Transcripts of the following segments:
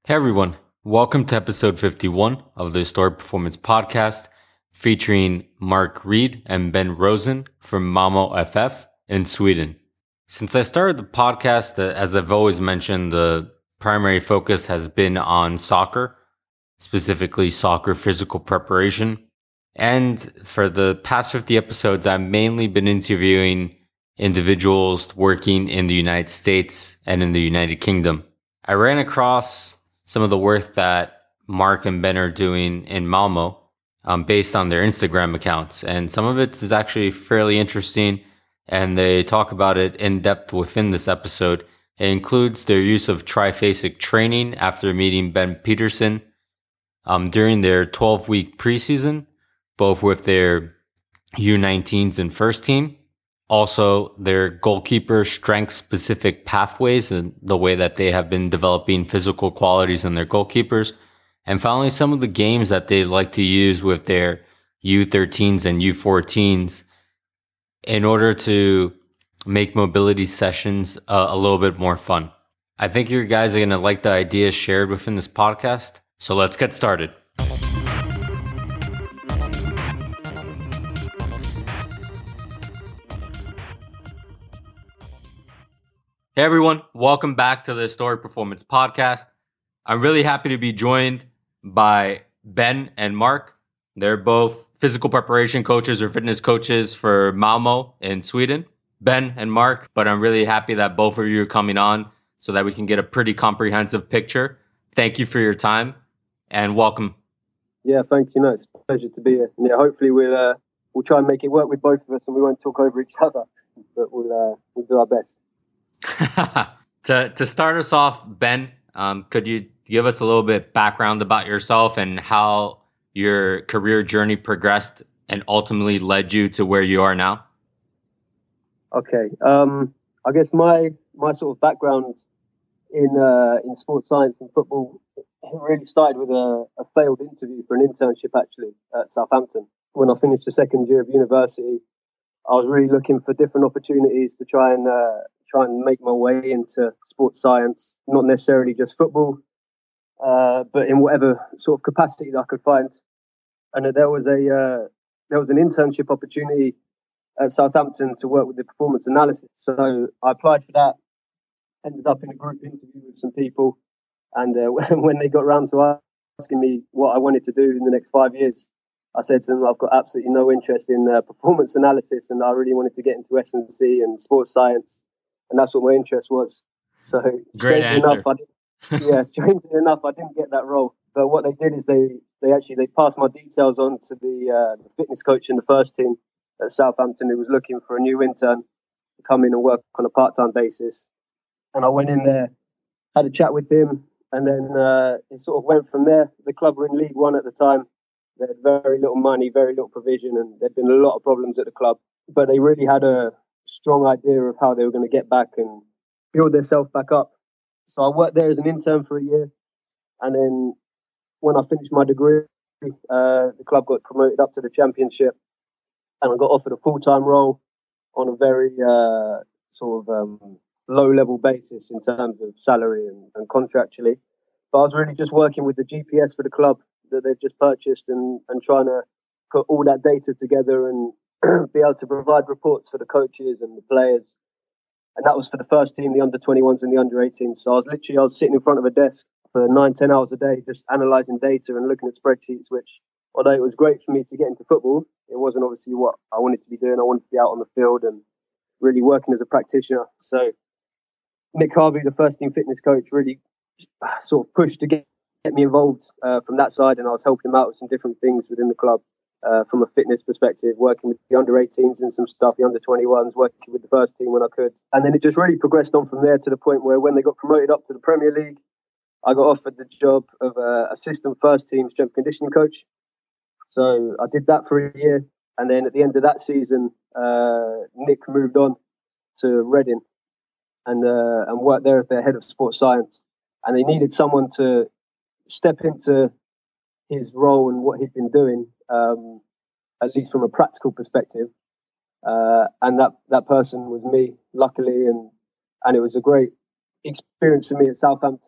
Hey everyone, welcome to episode 51 of the Historic Performance Podcast featuring Mark Reed and Ben Rosen from Malmo FF in Sweden. Since I started the podcast, as I've always mentioned, the primary focus has been on soccer, specifically soccer physical preparation. And for the past 50 episodes, I've mainly been interviewing individuals working in the United States and in the United Kingdom. I ran across some of the work that Mark and Ben are doing in Malmo based on their Instagram accounts. And some of it is actually fairly interesting, and they talk about it in depth within this episode. It includes their use of triphasic training after meeting Ben Peterson during their 12-week preseason, both with their U19s and first team. Also, their goalkeeper strength-specific pathways and the way that they have been developing physical qualities in their goalkeepers. And finally, some of the games that they like to use with their U13s and U14s in order to make mobility sessions a little bit more fun. I think you guys are going to like the ideas shared within this podcast. So let's get started. Hey everyone, welcome back to the Historic Performance Podcast. I'm really happy to be joined by Ben and Mark. They're both physical preparation coaches or fitness coaches for Malmo in Sweden. Ben and Mark, but I'm really happy that both of you are coming on so that we can get a pretty comprehensive picture. Thank you for your time and welcome. Yeah, thank you. No, it's a pleasure to be here. Yeah, hopefully we'll try and make it work with both of us, and we won't talk over each other. But we'll do our best. To start us off, Ben, could you give us a little bit background about yourself and how your career journey progressed and ultimately led you to where you are now? Okay. I guess my sort of background in sports science and football, it really started with a failed interview for an internship actually at Southampton. When I finished the second year of university, I was really looking for different opportunities to try and make my way into sports science, not necessarily just football, but in whatever sort of capacity that I could find. And there was an internship opportunity at Southampton to work with the performance analysis. So I applied for that, ended up in a group interview with some people, and when they got around to asking me what I wanted to do in the next 5 years, I said to them, I've got absolutely no interest in performance analysis, and I really wanted to get into S&C and sports science, and that's what my interest was. So Great answer. Strangely enough, I didn't get that role. But what they did is they passed my details on to the fitness coach in the first team at Southampton, who was looking for a new intern to come in and work on a part-time basis. And I went in there, had a chat with him, and then it sort of went from there. The club were in League One at the time. They had very little money, very little provision, and there'd been a lot of problems at the club. But they really had a strong idea of how they were going to get back and build themselves back up. So I worked there as an intern for a year. And then when I finished my degree, the club got promoted up to the championship. And I got offered a full-time role on a very low-level basis in terms of salary and contractually. But I was really just working with the GPS for the club that they'd just purchased and trying to put all that data together and be able to provide reports for the coaches and the players. And that was for the first team, the under-21s and the under-18s. So I was sitting in front of a desk for 9-10 hours a day, just analysing data and looking at spreadsheets, which, although it was great for me to get into football, it wasn't obviously what I wanted to be doing. I wanted to be out on the field and really working as a practitioner. So Nick Harvey, the first team fitness coach, really sort of pushed to get me involved from that side, and I was helping him out with some different things within the club from a fitness perspective, working with the under-18s and some stuff, the under-21s, working with the first team when I could. And then it just really progressed on from there to the point where when they got promoted up to the Premier League, I got offered the job of assistant first team strength conditioning coach. So I did that for a year, and then at the end of that season, Nick moved on to Reading and worked there as their head of sports science. And they needed someone to step into his role and what he'd been doing, at least from a practical perspective. And that person was me, luckily, and it was a great experience for me at Southampton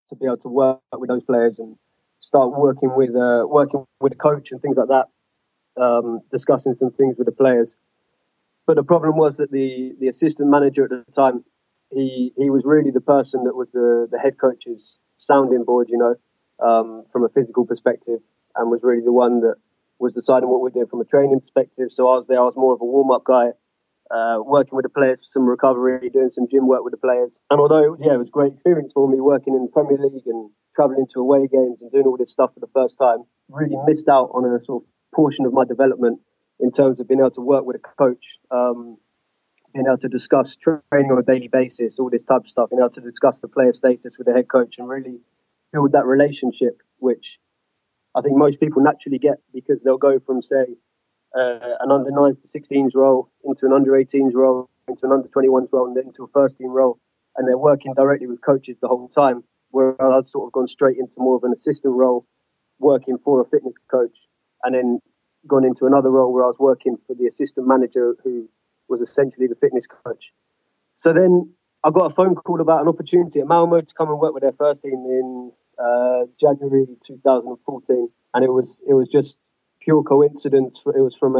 to be able to work with those players and start working with a coach and things like that, discussing some things with the players. But the problem was that the assistant manager at the time, he was really the person that was the head coach's sounding board, from a physical perspective, and was really the one that was deciding what we're doing from a training perspective. So I was there. I was more of a warm-up guy, working with the players for some recovery, doing some gym work with the players. And although, it was a great experience for me working in the Premier League and travelling to away games and doing all this stuff for the first time, really missed out on a sort of portion of my development in terms of being able to work with a coach, being able to discuss training on a daily basis, all this type of stuff, being able to discuss the player status with the head coach and really build that relationship, which I think most people naturally get because they'll go from, say, an under 9s to 16s role into an under 18s role, into an under 21s role, and then into a first team role. And they're working directly with coaches the whole time, where I've sort of gone straight into more of an assistant role, working for a fitness coach, and then gone into another role where I was working for the assistant manager who was essentially the fitness coach. So then I got a phone call about an opportunity at Malmo to come and work with their first team in January 2014, and it was just pure coincidence. It was from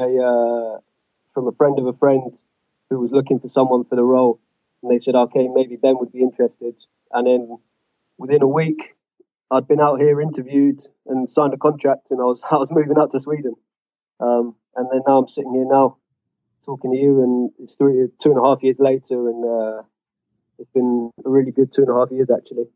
a friend of a friend who was looking for someone for the role, and they said, okay, maybe Ben would be interested. And then within a week, I'd been out here, interviewed, and signed a contract, and I was moving out to Sweden. And then now I'm sitting here now talking to you, and it's 2.5 years later, and it's been a really good 2.5 years actually.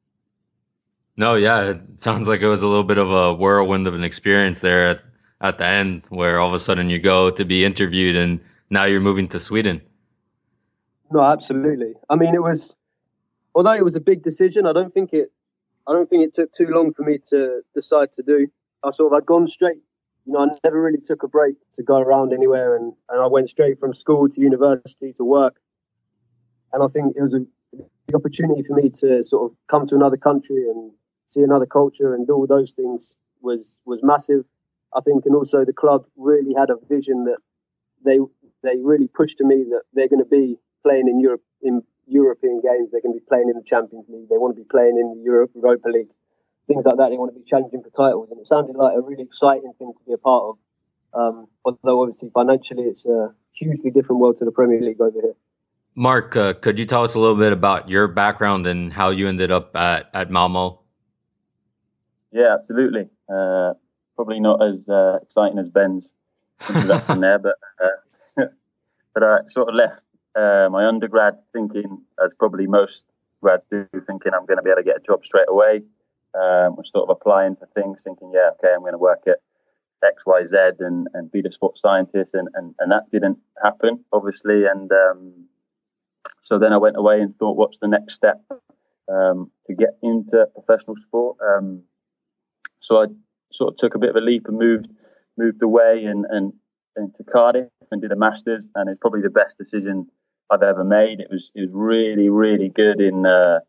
No, yeah, it sounds like it was a little bit of a whirlwind of an experience there at the end, where all of a sudden you go to be interviewed and now you're moving to Sweden. No, absolutely. I mean, although it was a big decision, I don't think it took too long for me to decide to do. I'd gone straight. I never really took a break to go around anywhere, and I went straight from school to university to work. And I think it was the opportunity for me to sort of come to another country and see another culture and do all those things was massive, I think. And also the club really had a vision that they really pushed to me that they're going to be playing in European games. They're going to be playing in the Champions League. They want to be playing in the Europa League, things like that. They want to be challenging for titles, and it sounded like a really exciting thing to be a part of. Although obviously financially, it's a hugely different world to the Premier League over here. Mark, could you tell us a little bit about your background and how you ended up at Malmo? Yeah, absolutely. Probably not as exciting as Ben's introduction there, but I sort of left my undergrad thinking, as probably most grads do, thinking I'm going to be able to get a job straight away. Was sort of applying for things, thinking, yeah, okay, I'm going to work at X, Y, Z and be the sports scientist, and that didn't happen, obviously. And so then I went away and thought, what's the next step to get into professional sport? So I sort of took a bit of a leap and moved away and to Cardiff and did a master's, and it's probably the best decision I've ever made. It was really, really good in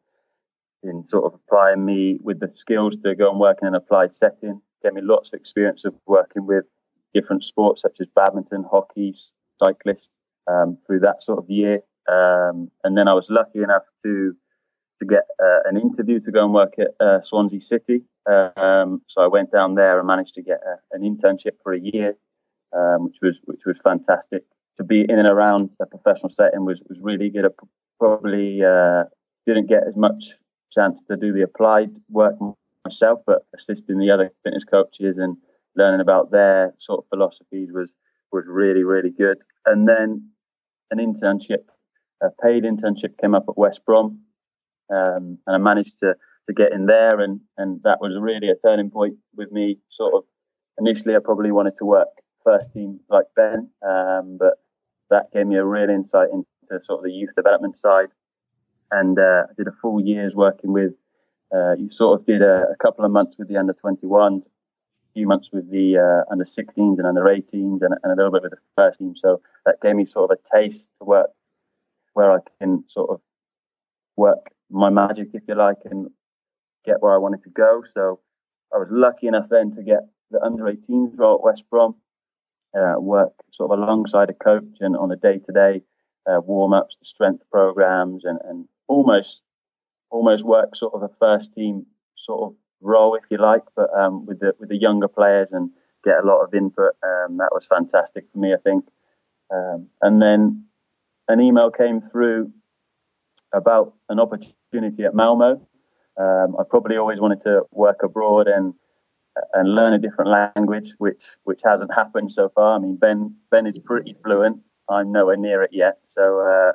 sort of applying me with the skills to go and work in an applied setting. Gave me lots of experience of working with different sports such as badminton, hockey, cyclists through that sort of year. And then I was lucky enough to get an interview to go and work at Swansea City. So I went down there and managed to get an internship for a year, which was fantastic. To be in and around a professional setting was really good. I probably didn't get as much chance to do the applied work myself, but assisting the other fitness coaches and learning about their sort of philosophies was really, really good. And then an internship, a paid internship, came up at West Brom, and I managed to get in there, and that was really a turning point with me. Sort of initially, I probably wanted to work first team like Ben, but that gave me a real insight into sort of the youth development side, and I did a full year's working with. You sort of did a couple of months with the under 21s, a few months with the under 16s and under 18s, and a little bit with the first team. So that gave me sort of a taste to work where I can sort of work my magic, if you like, and get where I wanted to go. So I was lucky enough then to get the under 18s role at West Brom, work sort of alongside a coach and on a day-to-day warm-ups, strength programs, and almost almost work sort of a first team sort of role, if you like, but with the younger players and get a lot of input. That was fantastic for me, I think. And then an email came through about an opportunity at Malmo. I probably always wanted to work abroad and learn a different language, which hasn't happened so far. I mean, Ben is pretty fluent. I'm nowhere near it yet, so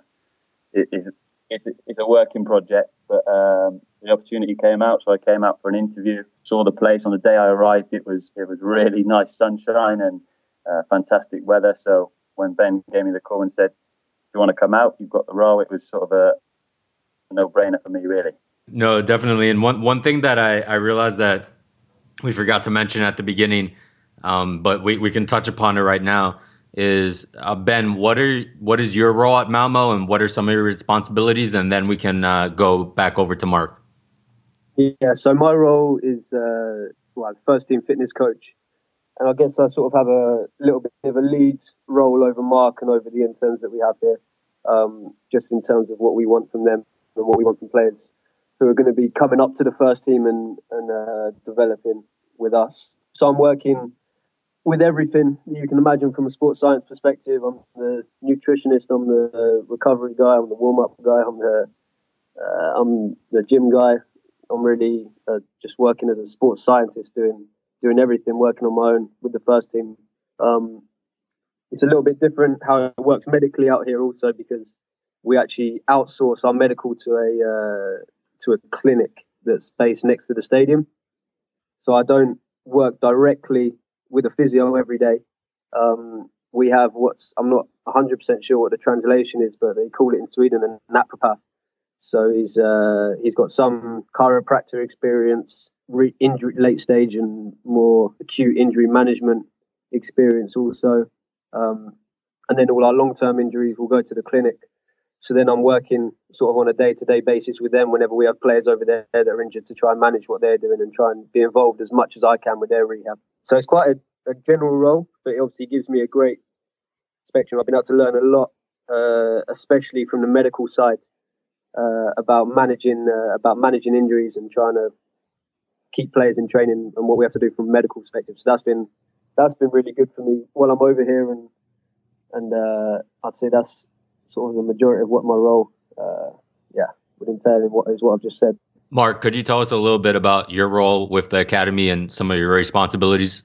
it's a working project. But the opportunity came out, so I came out for an interview. Saw the place on the day I arrived. It was really nice sunshine and fantastic weather. So when Ben gave me the call and said, "Do you want to come out? You've got the role," it was sort of a no-brainer for me, really. No, definitely. And one thing that I realized that we forgot to mention at the beginning, but we can touch upon it right now, is Ben, what is your role at Malmo and what are some of your responsibilities? And then we can go back over to Mark. Yeah, so my role is first team fitness coach. And I guess I sort of have a little bit of a lead role over Mark and over the interns that we have here, just in terms of what we want from them and what we want from players who are going to be coming up to the first team and developing with us. So I'm working with everything you can imagine from a sports science perspective. I'm the nutritionist, I'm the recovery guy, I'm the warm-up guy, I'm the gym guy. I'm really just working as a sports scientist, doing everything, working on my own with the first team. It's a little bit different how it works medically out here also, because we actually outsource our medical to a clinic that's based next to the stadium. So I don't work directly with a physio every day. We have I'm not 100% sure what the translation is, but they call it in Sweden a naturopath. So he's got some chiropractor experience, injury, late stage and more acute injury management experience also. And then all our long-term injuries will go to the clinic. So then I'm working sort of on a day-to-day basis with them whenever we have players over there that are injured, to try and manage what they're doing and try and be involved as much as I can with their rehab. So it's quite a general role, but it obviously gives me a great spectrum. I've been able to learn a lot, especially from the medical side, about managing injuries and trying to keep players in training and what we have to do from a medical perspective. So that's been really good for me while I'm over here, and I'd say that's sort of the majority of what my role would entail in what I've just said. Mark, could you tell us a little bit about your role with the academy and some of your responsibilities?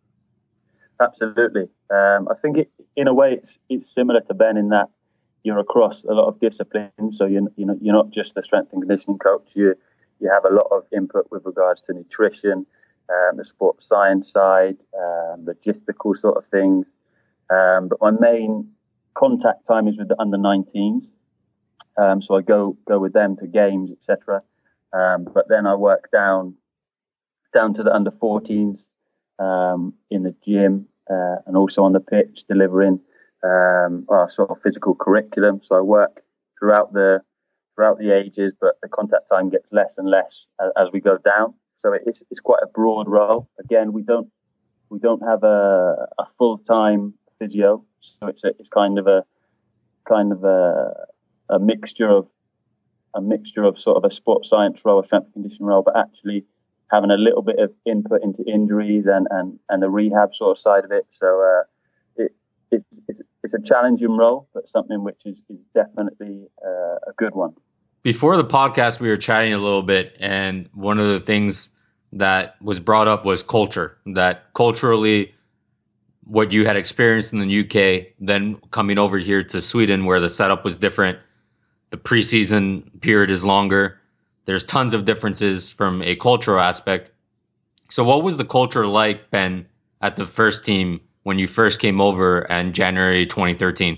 Absolutely. I think in a way it's similar to Ben in that you're across a lot of disciplines. So you're not just the strength and conditioning coach. You have a lot of input with regards to nutrition, the sports science side, logistical sort of things. But my main contact time is with the under-19s. So I go with them to games, etc. But then I work down to the under-14s in the gym and also on the pitch, delivering our sort of physical curriculum. So I work throughout the ages, but the contact time gets less and less as we go down. So it's quite a broad role. Again, we don't have a full-time physio, so it's kind of a mixture of sort of a sports science role, a strength and conditioning role, but actually having a little bit of input into injuries and the rehab sort of side of it. So it's a challenging role, but something which is definitely a good one. Before the podcast, we were chatting a little bit, and one of the things that was brought up was culture. That culturally, what you had experienced in the UK, then coming over here to Sweden, where the setup was different, the preseason period is longer. There's tons of differences from a cultural aspect. So what was the culture like, Ben, at the first team when you first came over in January 2013?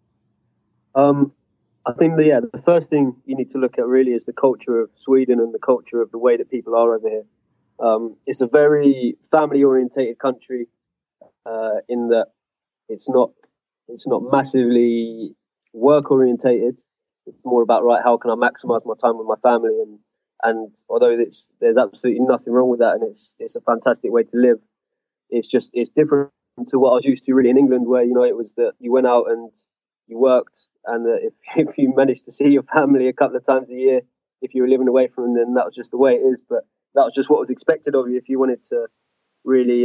I think the first thing you need to look at really is the culture of Sweden and the culture of the way that people are over here. It's a very family-orientated country in that it's not massively work-orientated. It's more about, right, how can I maximize my time with my family? And although there's absolutely nothing wrong with that, and it's a fantastic way to live, it's different to what I was used to really in England, where it was that you went out and you worked, and if you managed to see your family a couple of times a year, if you were living away from them, then that was just the way it is. But that was just what was expected of you if you wanted to really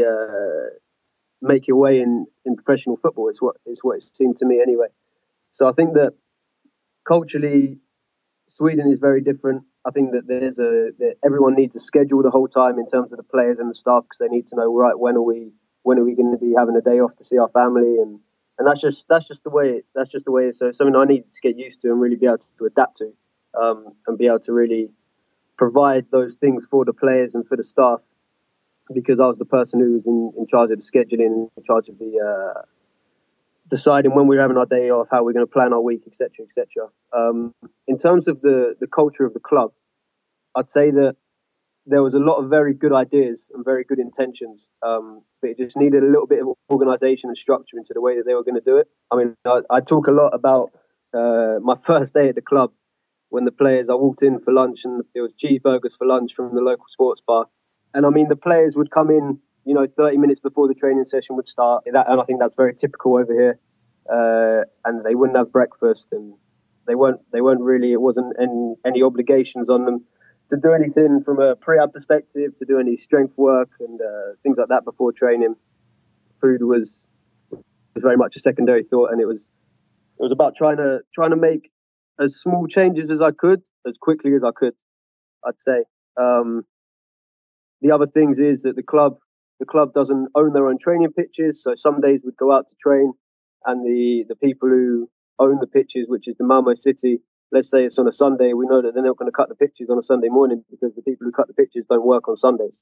make your way in professional football. Is what it seemed to me anyway. So I think that culturally, Sweden is very different. I think that that everyone needs a schedule the whole time in terms of the players and the staff, because they need to know, right, when are we going to be having a day off to see our family, and that's just the way it is. So it's something I need to get used to and really be able to adapt to, and be able to really provide those things for the players and for the staff, because I was the person who was in charge of the scheduling, in charge of the deciding when we were having our day off, how we're going to plan our week, etc., etc. In terms of the culture of the club, I'd say that there was a lot of very good ideas and very good intentions, but it just needed a little bit of organisation and structure into the way that they were going to do it. I mean, I talk a lot about my first day at the club, when I walked in for lunch and there was cheeseburgers for lunch from the local sports bar. And I mean, the players would come in, 30 minutes before the training session would start. And I think that's very typical over here. And they wouldn't have breakfast, and they weren't really, it wasn't any obligations on them to do anything from a pre-ab perspective, to do any strength work and things like that before training. Food was very much a secondary thought, and it was about trying to make as small changes as I could, as quickly as I could, I'd say. The other things is that the club doesn't own their own training pitches, so some days we'd go out to train, and the people who own the pitches, which is the Malmo City, let's say it's on a Sunday, we know that they're not going to cut the pitches on a Sunday morning, because the people who cut the pitches don't work on Sundays.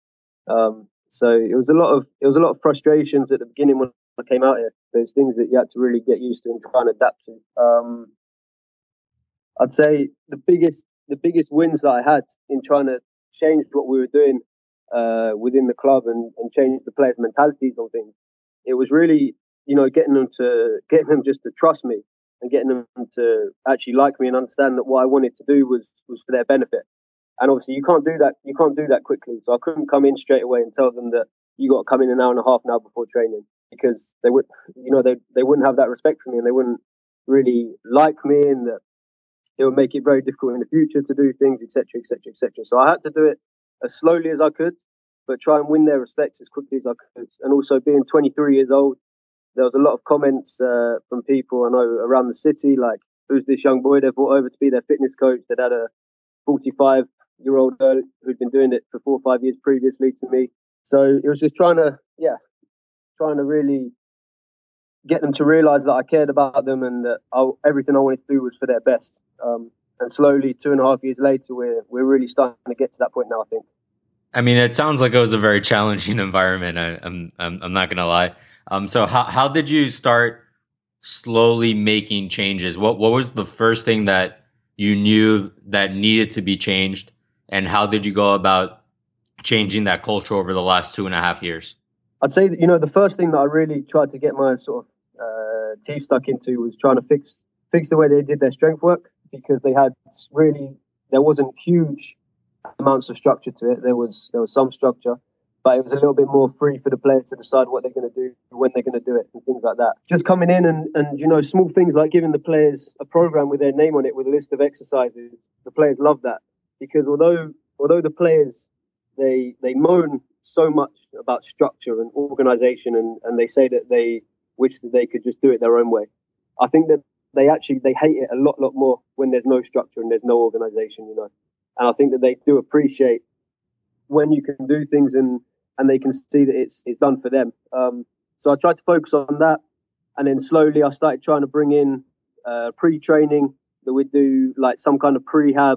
So it was a lot of frustrations at the beginning when I came out here. There's things that you had to really get used to and try and adapt to. I'd say the biggest wins that I had in trying to change what we were doing within the club and change the players' mentalities on things, it was really, getting them just to trust me, and getting them to actually like me and understand that what I wanted to do was for their benefit. And obviously you can't do that quickly. So I couldn't come in straight away and tell them that you got to come in an hour and a half now before training, because they wouldn't have that respect for me, and they wouldn't really like me, and that it would make it very difficult in the future to do things, etc., etc., etc. So I had to do it as slowly as I could, but try and win their respect as quickly as I could. And also, being 23 years old, there was a lot of comments from people I know around the city, like, who's this young boy they've brought over to be their fitness coach? They'd had a 45-year-old girl who'd been doing it for 4 or 5 years previously to me. So it was just trying to really get them to realise that I cared about them, and that everything I wanted to do was for their best. And slowly, 2.5 years later, we're really starting to get to that point now, I think. I mean, it sounds like it was a very challenging environment. I'm not gonna lie. So how did you start slowly making changes? What was the first thing that you knew that needed to be changed, and how did you go about changing that culture over the last 2.5 years? I'd say that, the first thing that I really tried to get my sort of teeth stuck into was trying to fix the way they did their strength work, because there wasn't huge amounts of structure to it. There was some structure, but it was a little bit more free for the players to decide what they're going to do, when they're going to do it, and things like that. Just coming in and small things like giving the players a program with their name on it, with a list of exercises. The players love that, because although the players they moan so much about structure and organisation, and they say that they wish that they could just do it their own way, I think that they hate it a lot more when there's no structure and there's no organisation, And I think that they do appreciate when you can do things and they can see that it's done for them. So I tried to focus on that, and then slowly I started trying to bring in pre-training, that we'd do like some kind of prehab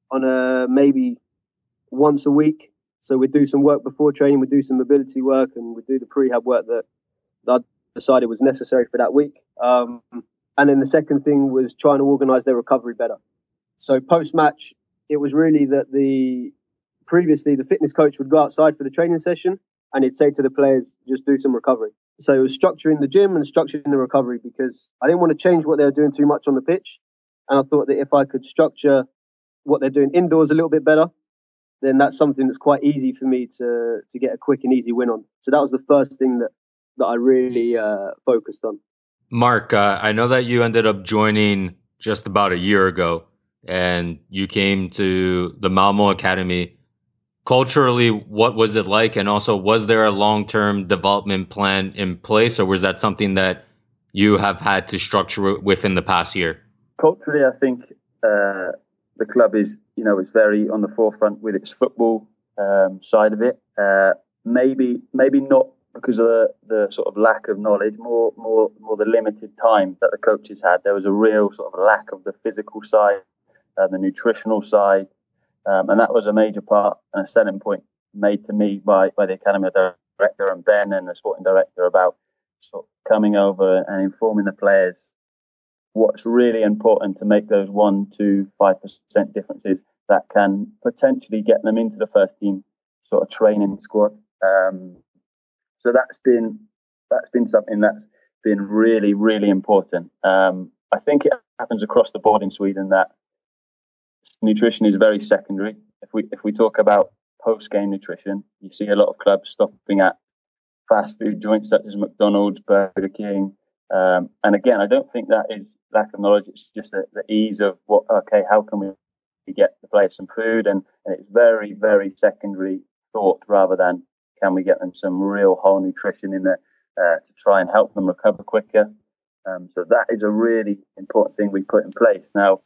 on maybe once a week. So we'd do some work before training, we'd do some mobility work, and we'd do the prehab work that I decided was necessary for that week. And then the second thing was trying to organise their recovery better. So post-match, it was really that previously the fitness coach would go outside for the training session, and he'd say to the players, just do some recovery. So it was structuring the gym and structuring the recovery, because I didn't want to change what they were doing too much on the pitch. And I thought that if I could structure what they're doing indoors a little bit better, then that's something that's quite easy for me to get a quick and easy win on. So that was the first thing that I really focused on. Mark, I know that you ended up joining just about a year ago. and you came to the Malmo Academy. Culturally, what was it like? And also, was there a long-term development plan in place, or was that something that you have had to structure within the past year? Culturally, I think the club is very on the forefront with its football side of it. Maybe not because of the sort of lack of knowledge, more the limited time that the coaches had. There was a real sort of lack of the physical side, the nutritional side, and that was a major part and a selling point made to me by the academy director and Ben and the sporting director about sort of coming over and informing the players what's really important to make those 1-5% differences that can potentially get them into the first team sort of training squad. So that's been something that's been really, really important. I think it happens across the board in Sweden that nutrition is very secondary. If we talk about post-game nutrition, you see a lot of clubs stopping at fast food joints such as McDonald's, Burger King. And again, I don't think that is lack of knowledge. It's just the ease of how can we get the players some food? And it's very, very secondary thought rather than can we get them some real whole nutrition in there to try and help them recover quicker. So that is a really important thing we put in place. Now,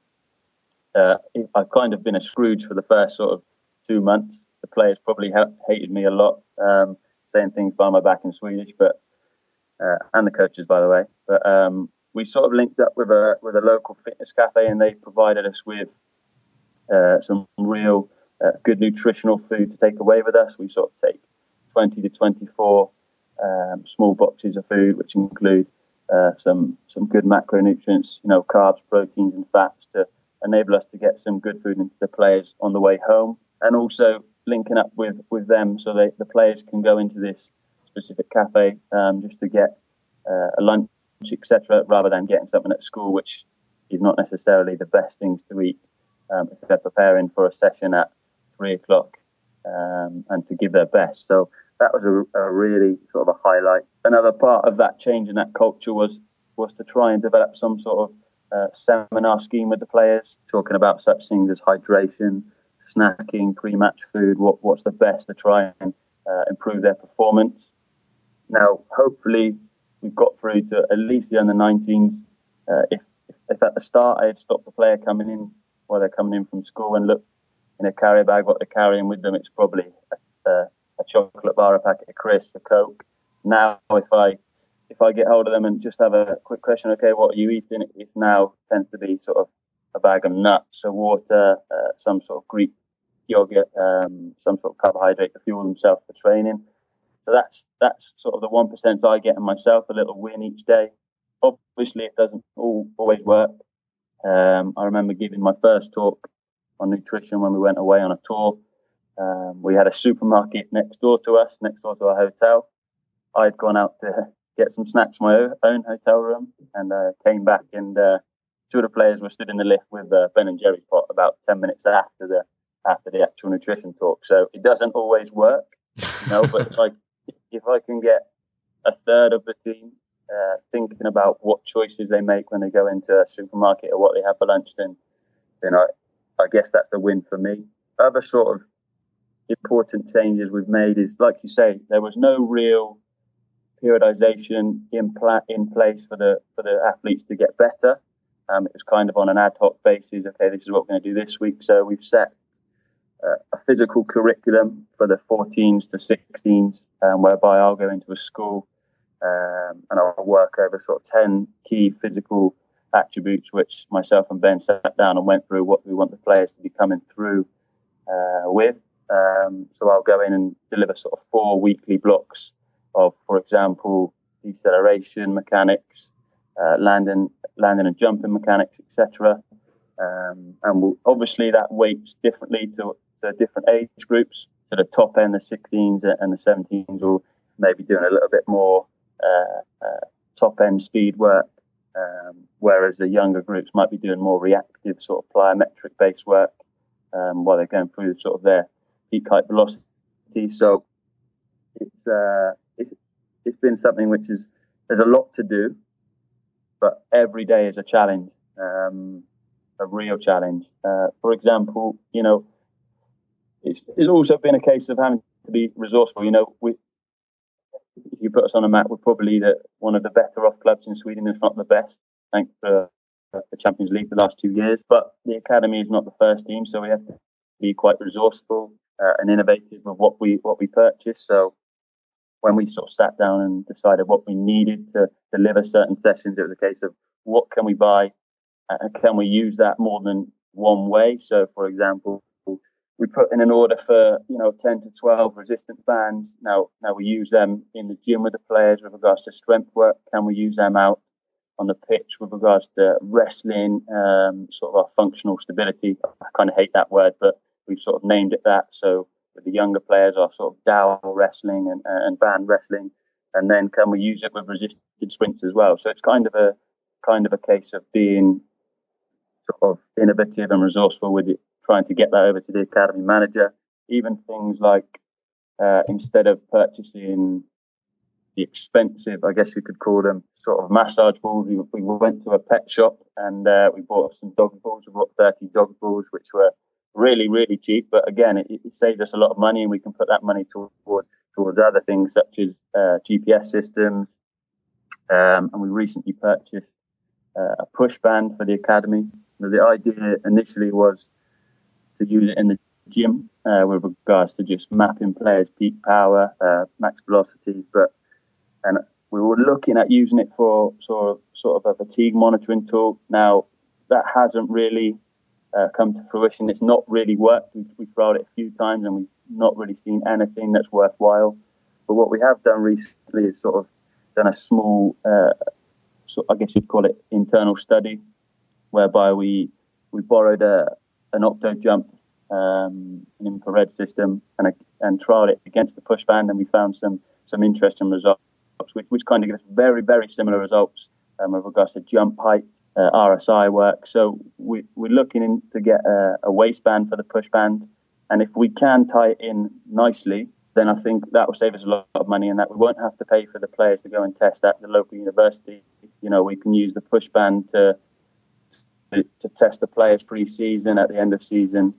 I've kind of been a Scrooge for the first sort of 2 months. The players probably hated me a lot, saying things behind my back in Swedish, but and the coaches, by the way. But we sort of linked up with a local fitness cafe, and they provided us with some real good nutritional food to take away with us. We sort of take 20 to 24 small boxes of food, which include some good macronutrients, carbs, proteins, and fats to enable us to get some good food into the players on the way home, and also linking up with them so the players can go into this specific cafe just to get a lunch, etc., rather than getting something at school, which is not necessarily the best things to eat if they're preparing for a session at 3:00 and to give their best. So that was a really sort of a highlight. Another part of that change in that culture was to try and develop some sort of seminar scheme with the players, talking about such things as hydration, snacking, pre-match food, what's the best to try and improve their performance. Now, hopefully, we've got through to at least the under-19s. If at the start I had stopped the player coming in while they're coming in from school and looked in a carrier bag what they're carrying with them, it's probably a chocolate bar, a packet of crisps, a Coke. Now, if I get hold of them and just have a quick question, okay, what are you eating? It now tends to be sort of a bag of nuts, a water, some sort of Greek yogurt, some sort of carbohydrate to fuel themselves for training. So that's sort of the 1% I get in myself, a little win each day. Obviously, it doesn't always work. I remember giving my first talk on nutrition when we went away on a tour. We had a supermarket next door to us, next door to our hotel. I'd gone out to get some snacks from my own hotel room and came back, and two of the players were stood in the lift with Ben and Jerry's pot about 10 minutes after the actual nutrition talk. So it doesn't always work, but if I can get a third of the team thinking about what choices they make when they go into a supermarket or what they have for lunch, then I guess that's a win for me. Other sort of important changes we've made is, like you say, there was no real periodization in place for the athletes to get better. It was kind of on an ad hoc basis. Okay, this is what we're going to do this week. So we've set a physical curriculum for the 14s to 16s, whereby I'll go into a school and I'll work over sort of 10 key physical attributes, which myself and Ben sat down and went through what we want the players to be coming through with. So I'll go in and deliver sort of 4 weekly blocks of, for example, deceleration mechanics, landing and jumping mechanics, etc. And obviously that weights differently to different age groups. So the top end, the 16s and the 17s, will maybe doing a little bit more top end speed work, whereas the younger groups might be doing more reactive sort of plyometric based work while they're going through sort of their peak height velocity. So it's been something which there's a lot to do, but every day is a challenge. a real challenge. For example, it's also been a case of having to be resourceful. If you put us on a map, we're probably one of the better off clubs in Sweden, if not the best, thanks to the Champions League the last 2 years. But the academy is not the first team, so we have to be quite resourceful and innovative with what we purchase. So when we sort of sat down and decided what we needed to deliver certain sessions, it was a case of what can we buy and can we use that more than one way. So, for example, we put in an order for 10 to 12 resistance bands. Now we use them in the gym with the players with regards to strength work. Can we use them out on the pitch with regards to wrestling, sort of our functional stability? I kind of hate that word, but we've sort of named it that. So with the younger players, our sort of dowel wrestling and band wrestling, and then can we use it with resisted sprints as well? So it's kind of a case of being sort of innovative and resourceful with it, trying to get that over to the academy manager. Even things like instead of purchasing the expensive, I guess you could call them, sort of massage balls, we went to a pet shop and we bought some dog balls. We bought 30 dog balls, which were really, really cheap. But again, it saved us a lot of money, and we can put that money towards other things such as GPS systems. And we recently purchased a push band for the academy. The idea initially was to use it in the gym with regards to just mapping players' peak power, max velocities, and we were looking at using it for sort of a fatigue monitoring tool. Now that hasn't really come to fruition. It's not really worked. We've tried it a few times and we've not really seen anything that's worthwhile. But what we have done recently is sort of done a small, I guess you'd call it internal study, whereby we borrowed an OctoJump, an infrared system, and trialed it against the push band, and we found some interesting results, which kind of gives very, very similar results with regards to jump height, RSI work. So we're looking to get a waistband for the push band, and if we can tie it in nicely, then I think that will save us a lot of money, and that we won't have to pay for the players to go and test at the local university. We can use the push band to test the players pre-season, at the end of season.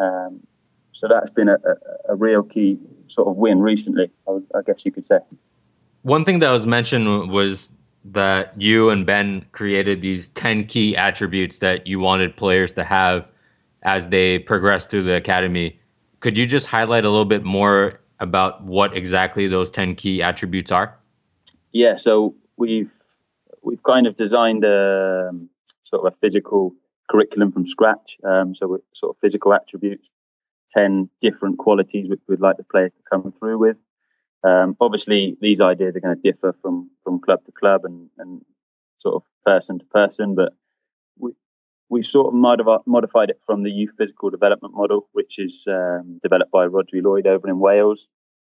So that's been a real key sort of win recently, I guess you could say. One thing that was mentioned was that you and Ben created these 10 key attributes that you wanted players to have as they progress through the academy. Could you just highlight a little bit more about what exactly those 10 key attributes are? Yeah, so we've kind of designed a sort of a physical curriculum from scratch. So with sort of physical attributes, 10 different qualities which we'd like the players to come through with. Obviously, these ideas are going to differ from club to club and sort of person to person, but we sort of modified it from the youth physical development model, which is developed by Rhodri Lloyd over in Wales.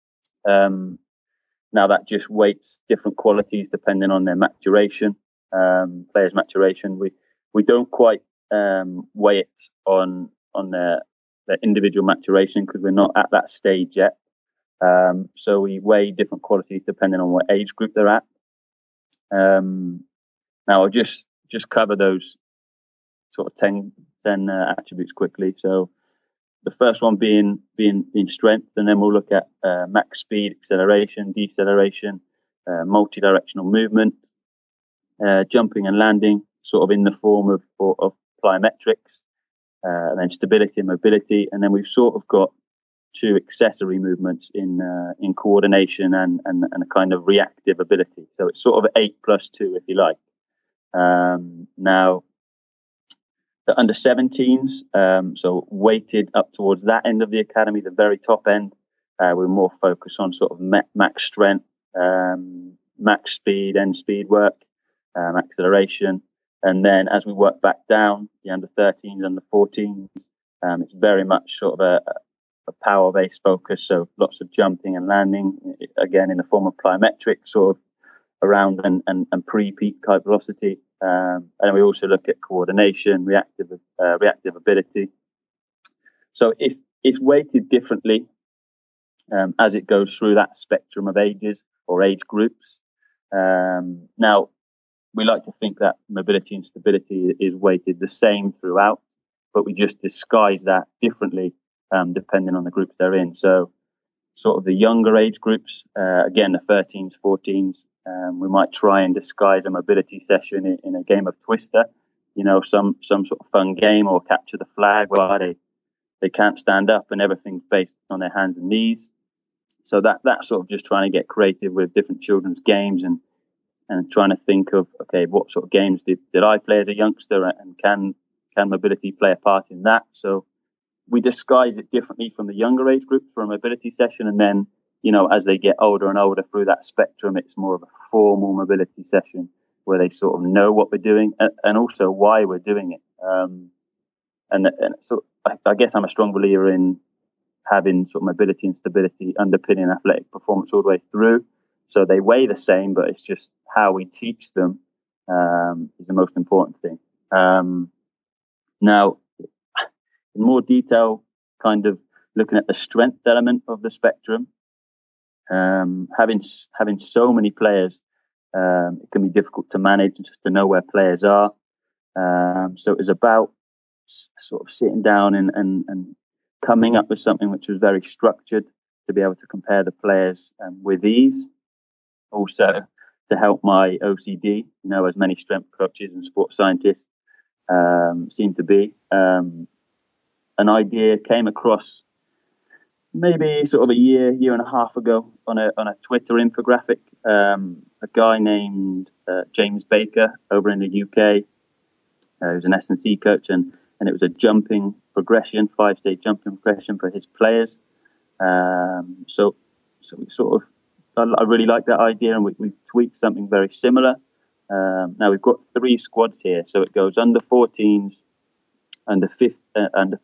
Now that just weights different qualities depending on their maturation, players' maturation. We don't quite weigh it on their individual maturation because we're not at that stage yet. So we weigh different qualities depending on what age group they're at. Now I'll just cover those sort of 10 attributes quickly. So the first one being strength, and then we'll look at max speed, acceleration, deceleration, multi-directional movement, jumping and landing, sort of in the form of plyometrics, and then stability and mobility. And then we've sort of got 2 accessory movements in coordination and a kind of reactive ability. So it's sort of 8 plus 2, if you like. Now, the under 17s, so weighted up towards that end of the academy, the very top end, we're more focused on sort of max strength, max speed, end speed work, acceleration. And then as we work back down, the under 13s and the 14s, it's very much sort of a power-based focus. So lots of jumping and landing, again, in the form of plyometrics, sort of around and pre-peak type velocity. And then we also look at coordination, reactive ability. So it's weighted differently as it goes through that spectrum of ages or age groups. Now, we like to think that mobility and stability is weighted the same throughout, but we just disguise that differently depending on the groups they're in. So sort of the younger age groups, again, the 13s, 14s, we might try and disguise a mobility session in a game of Twister, some sort of fun game, or capture the flag where they can't stand up and everything's based on their hands and knees. So that's sort of just trying to get creative with different children's games and trying to think of, okay, what sort of games did I play as a youngster, and can mobility play a part in that? So we disguise it differently from the younger age group for a mobility session, and then as they get older and older through that spectrum, it's more of a formal mobility session where they sort of know what we're doing and also why we're doing it. And so I guess I'm a strong believer in having sort of mobility and stability underpinning athletic performance all the way through. So they weigh the same, but it's just how we teach them is the most important thing. Now, in more detail, kind of looking at the strength element of the spectrum, having so many players, it can be difficult to manage just to know where players are. So it was about sort of sitting down and coming up with something which was very structured to be able to compare the players with ease. Also, to help my OCD, as many strength coaches and sports scientists seem to be. An idea came across maybe sort of a year and a half ago on a Twitter infographic. A guy named James Baker over in the UK, who's an S&C coach, and it was a jumping progression, 5-stage jumping progression for his players. So we sort of, I really like that idea, and we tweaked something very similar. Now we've got 3 squads here, so it goes under 14s, under 14s, under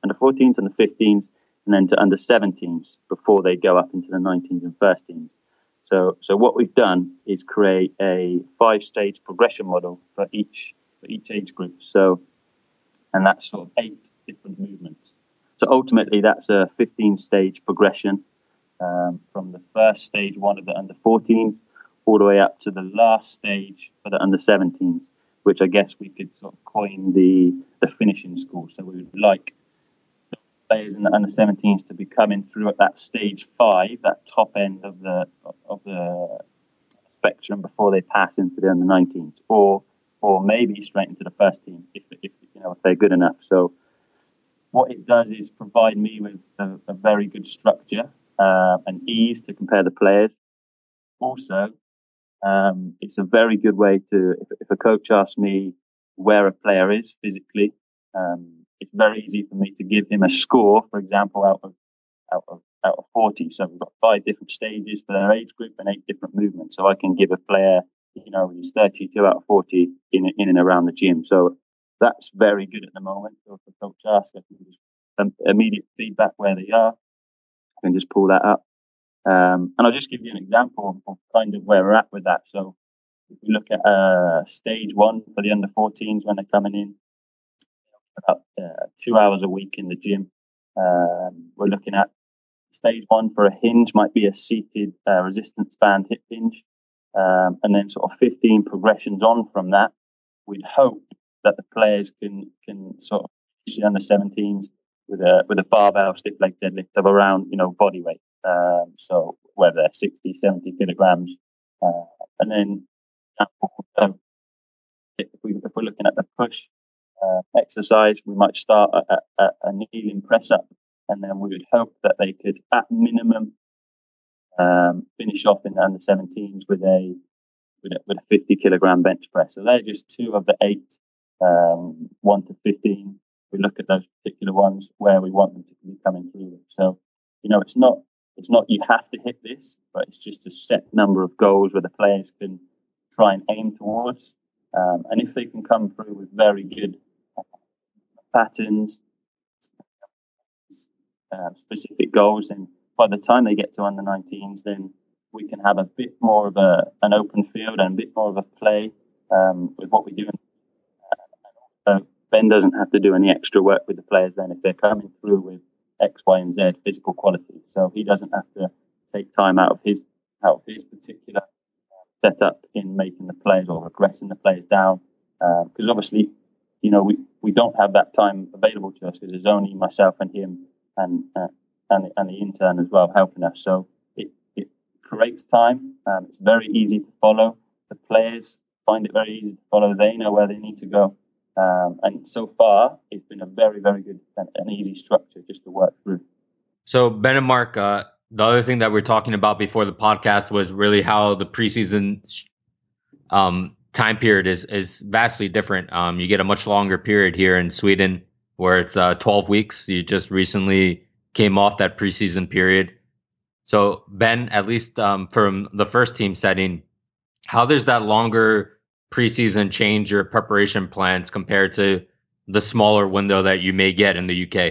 15s, and then to under 17s before they go up into the 19s and first teams. So what we've done is create a 5-stage progression model for each age group. So, and that's sort of 8 different movements. So ultimately, that's a 15-stage progression from the first stage one of the under 14s all the way up to the last stage for the under 17s, which I guess we could sort of coin the finishing school. So we would like the players in the under 17s to be coming through at that stage 5, that top end of the spectrum before they pass into the under 19s, or maybe straight into the first team if they're good enough. So what it does is provide me with a very good structure and ease to compare the players. Also, it's a very good way to, if a coach asks me where a player is physically, it's very easy for me to give him a score, for example, out of 40. So we've got 5 different stages for their age group and 8 different movements. So I can give a player, he's 32 out of 40 in and around the gym. So that's very good at the moment. So if the coach asks, I can just immediate feedback where they are. I can just pull that up. And I'll just give you an example of kind of where we're at with that. So if we look at stage 1 for the under 14s when they're coming in, about 2 hours a week in the gym, we're looking at stage 1 for a hinge might be a seated resistance band hip hinge. And then sort of 15 progressions on from that, we'd hope that the players can sort of finish the under 17s with a barbell stiff leg deadlift of around, body weight. So whether they're 60, 70 kilograms. And then if we're looking at the push exercise, we might start at a kneeling press up, and then we would hope that they could, at minimum, finish off in the under 17s with a 50 kilogram bench press. So they're just 2 of the 8, 1 to 15. We look at those particular ones where we want them to be coming through. So, it's not you have to hit this, but it's just a set number of goals where the players can try and aim towards. And if they can come through with very good patterns, specific goals, then by the time they get to under 19s, then we can have a bit more of an open field and a bit more of a play with what we do. Ben doesn't have to do any extra work with the players then if they're coming through with X, Y, and Z physical quality. So he doesn't have to take time out of his particular set up in making the players or regressing the players down. Because obviously, we don't have that time available to us because there's only myself and him and the intern as well helping us. So it creates time. It's very easy to follow. The players find it very easy to follow. They know where they need to go. And so far, it's been a very, very good and easy structure just to work through. So Ben and Mark, the other thing that we're talking about before the podcast was really how the preseason time period is vastly different. You get a much longer period here in Sweden where it's 12 weeks. You just recently came off that preseason period. So Ben, at least from the first team setting, how does that longer preseason change your preparation plans compared to the smaller window that you may get in the UK?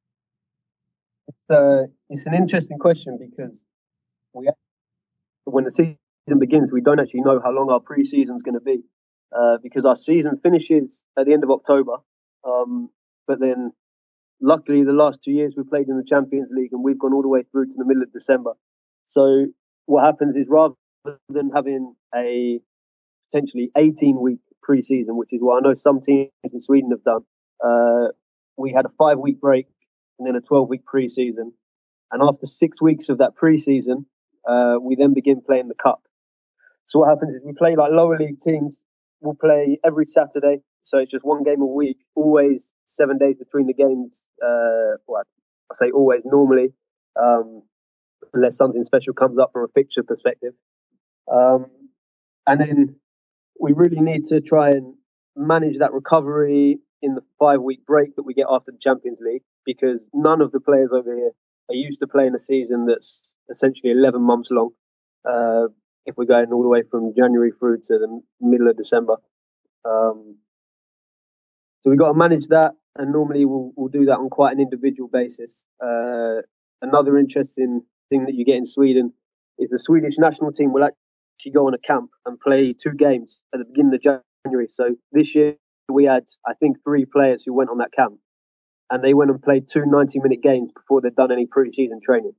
It's an interesting question because when the season begins, we don't actually know how long our pre-season is going to be because our season finishes at the end of October. But then, luckily, the last 2 years we played in the Champions League and we've gone all the way through to the middle of December. So what happens is rather than having a potentially 18-week pre-season, which is what I know some teams in Sweden have done, we had a 5-week break and then a 12-week pre-season. And after 6 weeks of that pre-season, we then begin playing the cup. So what happens is we play like lower league teams. We'll play every Saturday. So it's just one game a week, always 7 days between the games. Well, I say always, normally, unless something special comes up from a fixture perspective. And then we really need to try and manage that recovery in the 5-week break that we get after the Champions League, because none of the players over here are used to playing a season that's essentially 11 months long. If we're going all the way from January through to the middle of December. So we've got to manage that, and normally we'll do that on quite an individual basis. Another interesting thing that you get in Sweden is the Swedish national team will actually go on a camp and play 2 games at the beginning of January. So this year we had, I think, 3 players who went on that camp, and they went and played 2 90-minute games before they'd done any pre-season training.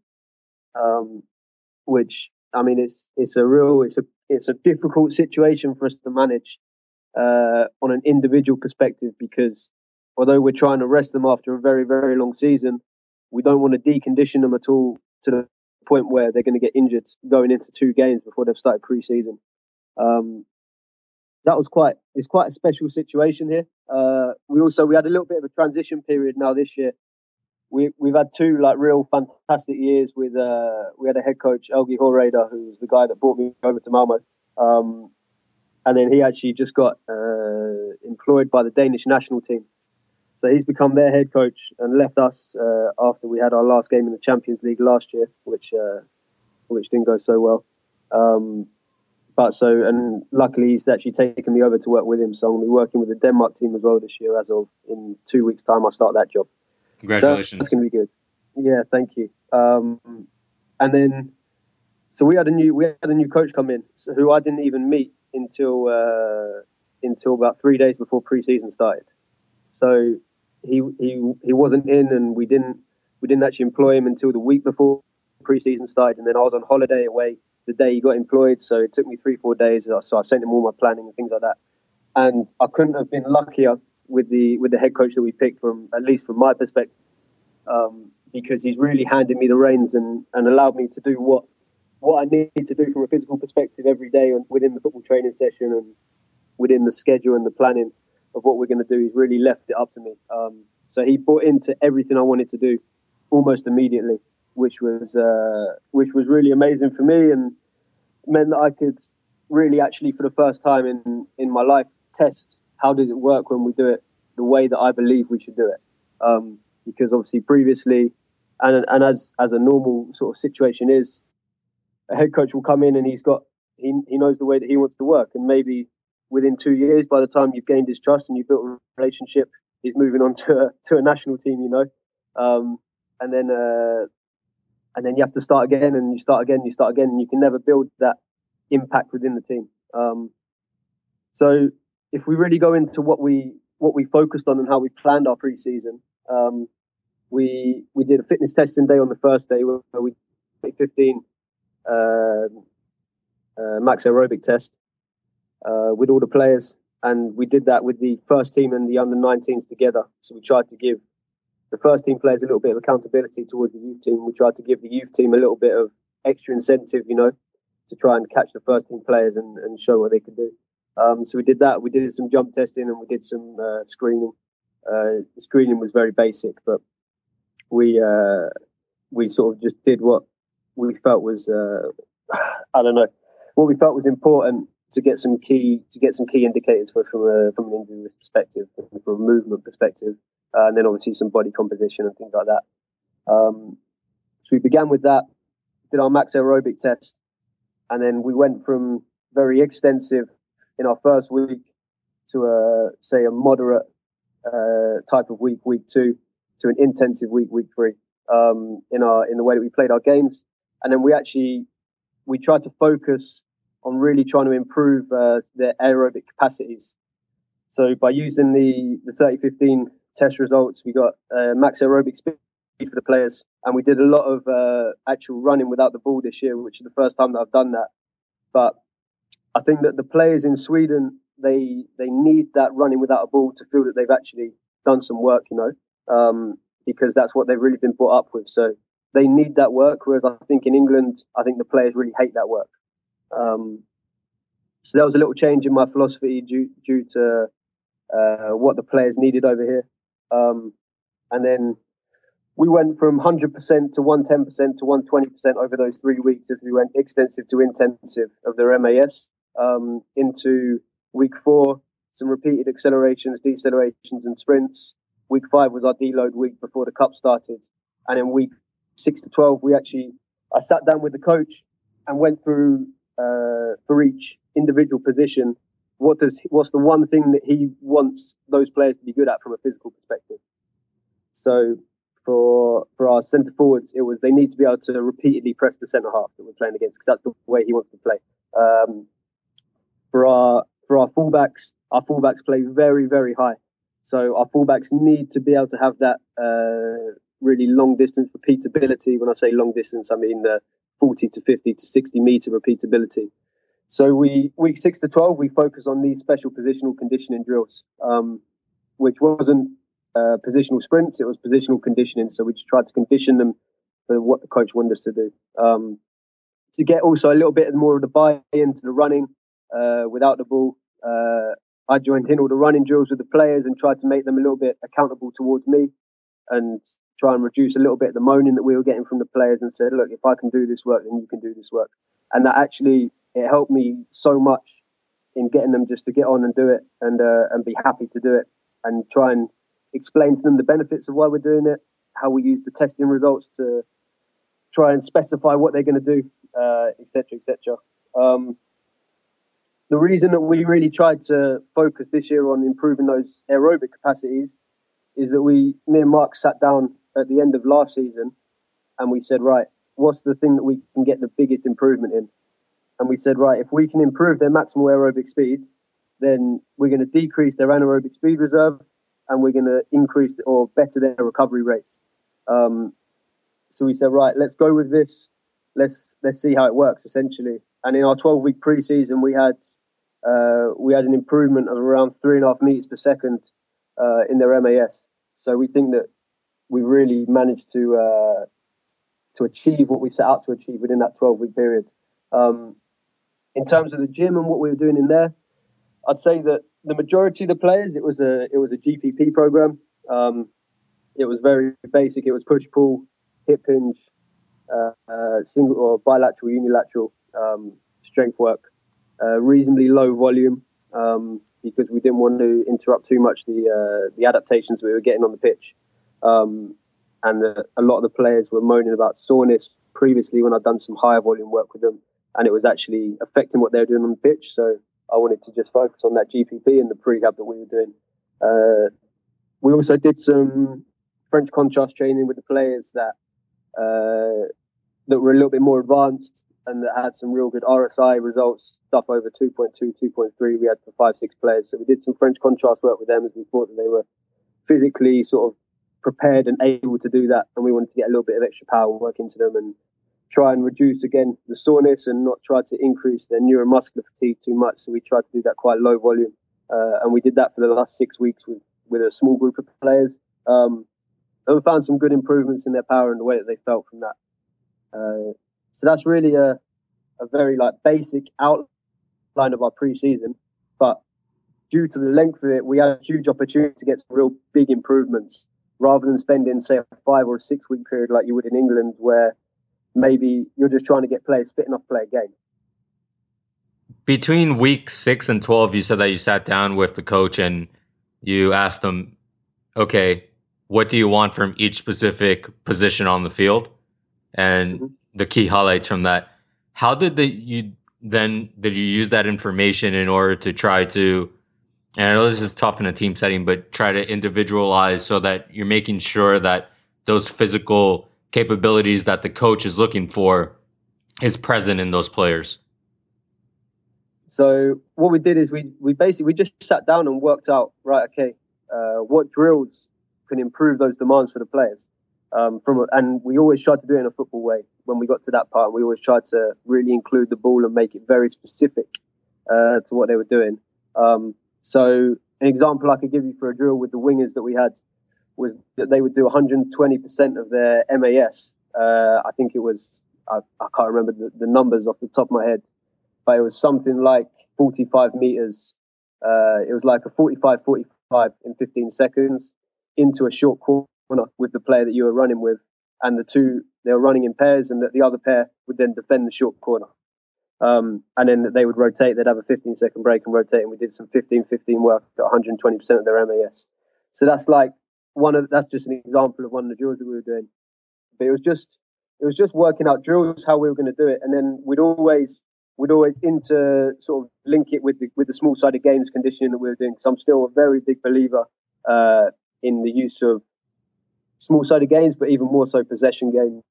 Which, I mean, it's a difficult situation for us to manage on an individual perspective, because although we're trying to rest them after a very, very long season, we don't want to decondition them at all to the point where they're going to get injured going into 2 games before they've started pre-season. It's quite a special situation here. We had a little bit of a transition period now this year. We've had 2 like real fantastic years with we had a head coach, Elgi Horreda, who was the guy that brought me over to Malmo. And then he actually just got employed by the Danish national team. So he's become their head coach and left us after we had our last game in the Champions League last year, which didn't go so well. And luckily he's actually taken me over to work with him. So I'm going to be working with the Denmark team as well this year. As of in 2 weeks' time, I'll start that job. Congratulations. That's going to be good. Yeah, thank you. And then, so we had a new coach come in, who I didn't even meet until about 3 days before pre-season started. So he wasn't in, and we didn't actually employ him until the week before pre-season started. And then I was on holiday away the day he got employed, so it took me 3-4 days. So I sent him all my planning and things like that. And I couldn't have been luckier with the head coach that we picked, at least from my perspective, because he's really handed me the reins and allowed me to do what I need to do from a physical perspective every day within the football training session and within the schedule and the planning of what we're going to do. He's really left it up to me. So he bought into everything I wanted to do almost immediately, which was really amazing for me, and meant that I could really actually, for the first time in my life, test how does it work when we do it the way that I believe we should do it. Because obviously previously, and as a normal sort of situation is, a head coach will come in and he knows the way that he wants to work, and maybe within 2 years, by the time you've gained his trust and you've built a relationship, he's moving on to a national team, and then you have to start again, and you start again, and you can never build that impact within the team. So if we really go into what we focused on and how we planned our pre-season, we did a fitness testing day on the first day where we did 15 max aerobic test with all the players, and we did that with the first team and the under-19s together. So we tried to give the first team players a little bit of accountability towards the youth team. We tried to give the youth team a little bit of extra incentive, to try and catch the first team players and show what they could do. So we did that. We did some jump testing and we did some screening. The screening was very basic, but we sort of just did what we felt was what we felt was important to get some key indicators from an injury perspective, from a movement perspective, and then obviously some body composition and things like that. So we began with that, did our max aerobic test, and then we went from very extensive in our first week to a moderate type of week 2, to an intensive week 3, in the way that we played our games. And then we tried to focus on really trying to improve their aerobic capacities. So by using the 30-15 test results, we got max aerobic speed for the players, and we did a lot of actual running without the ball this year, which is the first time that I've done that. But I think that the players in Sweden, they need that running without a ball to feel that they've actually done some work, because that's what they've really been brought up with. So they need that work, whereas I think in England, I think the players really hate that work. So that was a little change in my philosophy due to what the players needed over here. And then we went from 100% to 110% to 120% over those 3 weeks as we went extensive to intensive of their MAS. Into week 4, some repeated accelerations, decelerations and sprints. Week 5 was our deload week before the cup started. And in week 6 to 12, I sat down with the coach and went through for each individual position, what's the one thing that he wants those players to be good at from a physical perspective. So for our centre forwards, it was they need to be able to repeatedly press the centre half that we're playing against, because that's the way he wants to play. For our fullbacks play very, very high. So our fullbacks need to be able to have that really long distance repeatability. When I say long distance, I mean the 40 to 50 to 60 metre repeatability. So week 6 to 12, we focus on these special positional conditioning drills, which wasn't positional sprints, it was positional conditioning. So we just tried to condition them for what the coach wanted us to do. To get also a little bit more of the buy-in to the running without the ball. I joined in all the running drills with the players and tried to make them a little bit accountable towards me and try and reduce a little bit of the moaning that we were getting from the players, and said, look, if I can do this work, then you can do this work. And that actually, it helped me so much in getting them just to get on and do it and be happy to do it, and try and explain to them the benefits of why we're doing it, how we use the testing results to try and specify what they're going to do, etc., etc. The reason that we really tried to focus this year on improving those aerobic capacities is that me and Mark sat down at the end of last season and we said, right, what's the thing that we can get the biggest improvement in? And we said, right, if we can improve their maximal aerobic speed, then we're going to decrease their anaerobic speed reserve and we're going to increase or better their recovery rates. So we said, right, let's go with this. Let's see how it works, essentially. And in our 12-week preseason, we had an improvement of around 3.5 meters per second in their MAS. So we think that we really managed to achieve what we set out to achieve within that 12-week period. In terms of the gym and what we were doing in there, I'd say that the majority of the players, it was a GPP program. It was very basic. It was push pull, hip hinge, single or bilateral, unilateral strength work. Reasonably low volume because we didn't want to interrupt too much the adaptations we were getting on the pitch. And a lot of the players were moaning about soreness previously when I'd done some higher volume work with them, and it was actually affecting what they were doing on the pitch. So I wanted to just focus on that GPP and the prehab that we were doing. We also did some French contrast training with the players that were a little bit more advanced and that had some real good RSI results, stuff over 2.2, 2.3 we had for 5-6 players. So we did some French contrast work with them as we thought that they were physically sort of prepared and able to do that, and we wanted to get a little bit of extra power work into them and try and reduce again the soreness and not try to increase their neuromuscular fatigue too much. So we tried to do that quite low volume, and we did that for the last 6 weeks with a small group of players. And we found some good improvements in their power and the way that they felt from that. So that's really a very basic outline of our pre-season, but due to the length of it, we had a huge opportunity to get some real big improvements rather than spending, say, a 5 or 6 week period like you would in England, where maybe you're just trying to get players fit enough to play a game. Between week 6 and 12, you said that you sat down with the coach and you asked them, okay, what do you want from each specific position on the field? And the key highlights from that. How did you use that information in order to try to, and I know this is tough in a team setting, but try to individualize so that you're making sure that those physical capabilities that the coach is looking for is present in those players? So what we did is we just sat down and worked out, right, okay, what drills can improve those demands for the players. And we always tried to do it in a football way. When we got to that part, we always tried to really include the ball and make it very specific to what they were doing. So an example I could give you for a drill with the wingers that we had was that they would do 120% of their MAS. I think it was, I can't remember the numbers off the top of my head, but it was something like 45 meters. It was like a 45 in 15 seconds into a short corner with the player that you were running with. And they were running in pairs, and the other pair would then defend the short corner. And then they would rotate. They'd have a 15-second break and rotate. And we did some 15-15 work at 120% of their MAS. So that's just an example of one of the drills that we were doing. But it was just working out drills, how we were going to do it. And then we'd always sort of link it with the small-sided games conditioning that we were doing. Because I'm still a very big believer in the use of small-sided games, but even more so possession games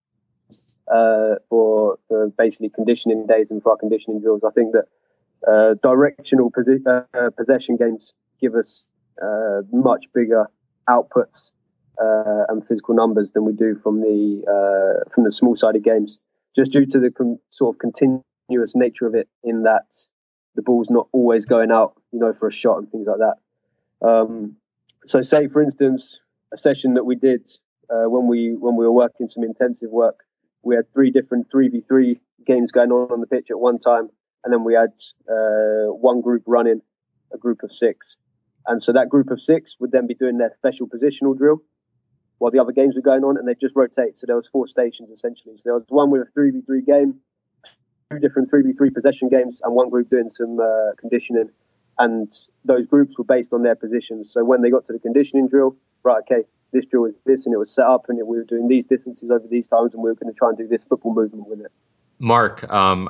for basically conditioning days and for our conditioning drills. I think that directional possession games give us much bigger outputs and physical numbers than we do from the small-sided games, just due to the sort of continuous nature of it, in that the ball's not always going out, for a shot and things like that. So say, for instance, a session that we did when we were working some intensive work, we had 3 different 3v3 games going on the pitch at one time, and then we had one group running, a group of 6. And so that group of 6 would then be doing their special positional drill while the other games were going on, and they'd just rotate. So there was 4 stations, essentially. So there was one with a 3v3 game, 2 different 3v3 possession games, and one group doing some conditioning. And those groups were based on their positions. So when they got to the conditioning drill, right, okay, this drill is this, and it was set up, and we were doing these distances over these times, and we were going to try and do this football movement with it. Mark,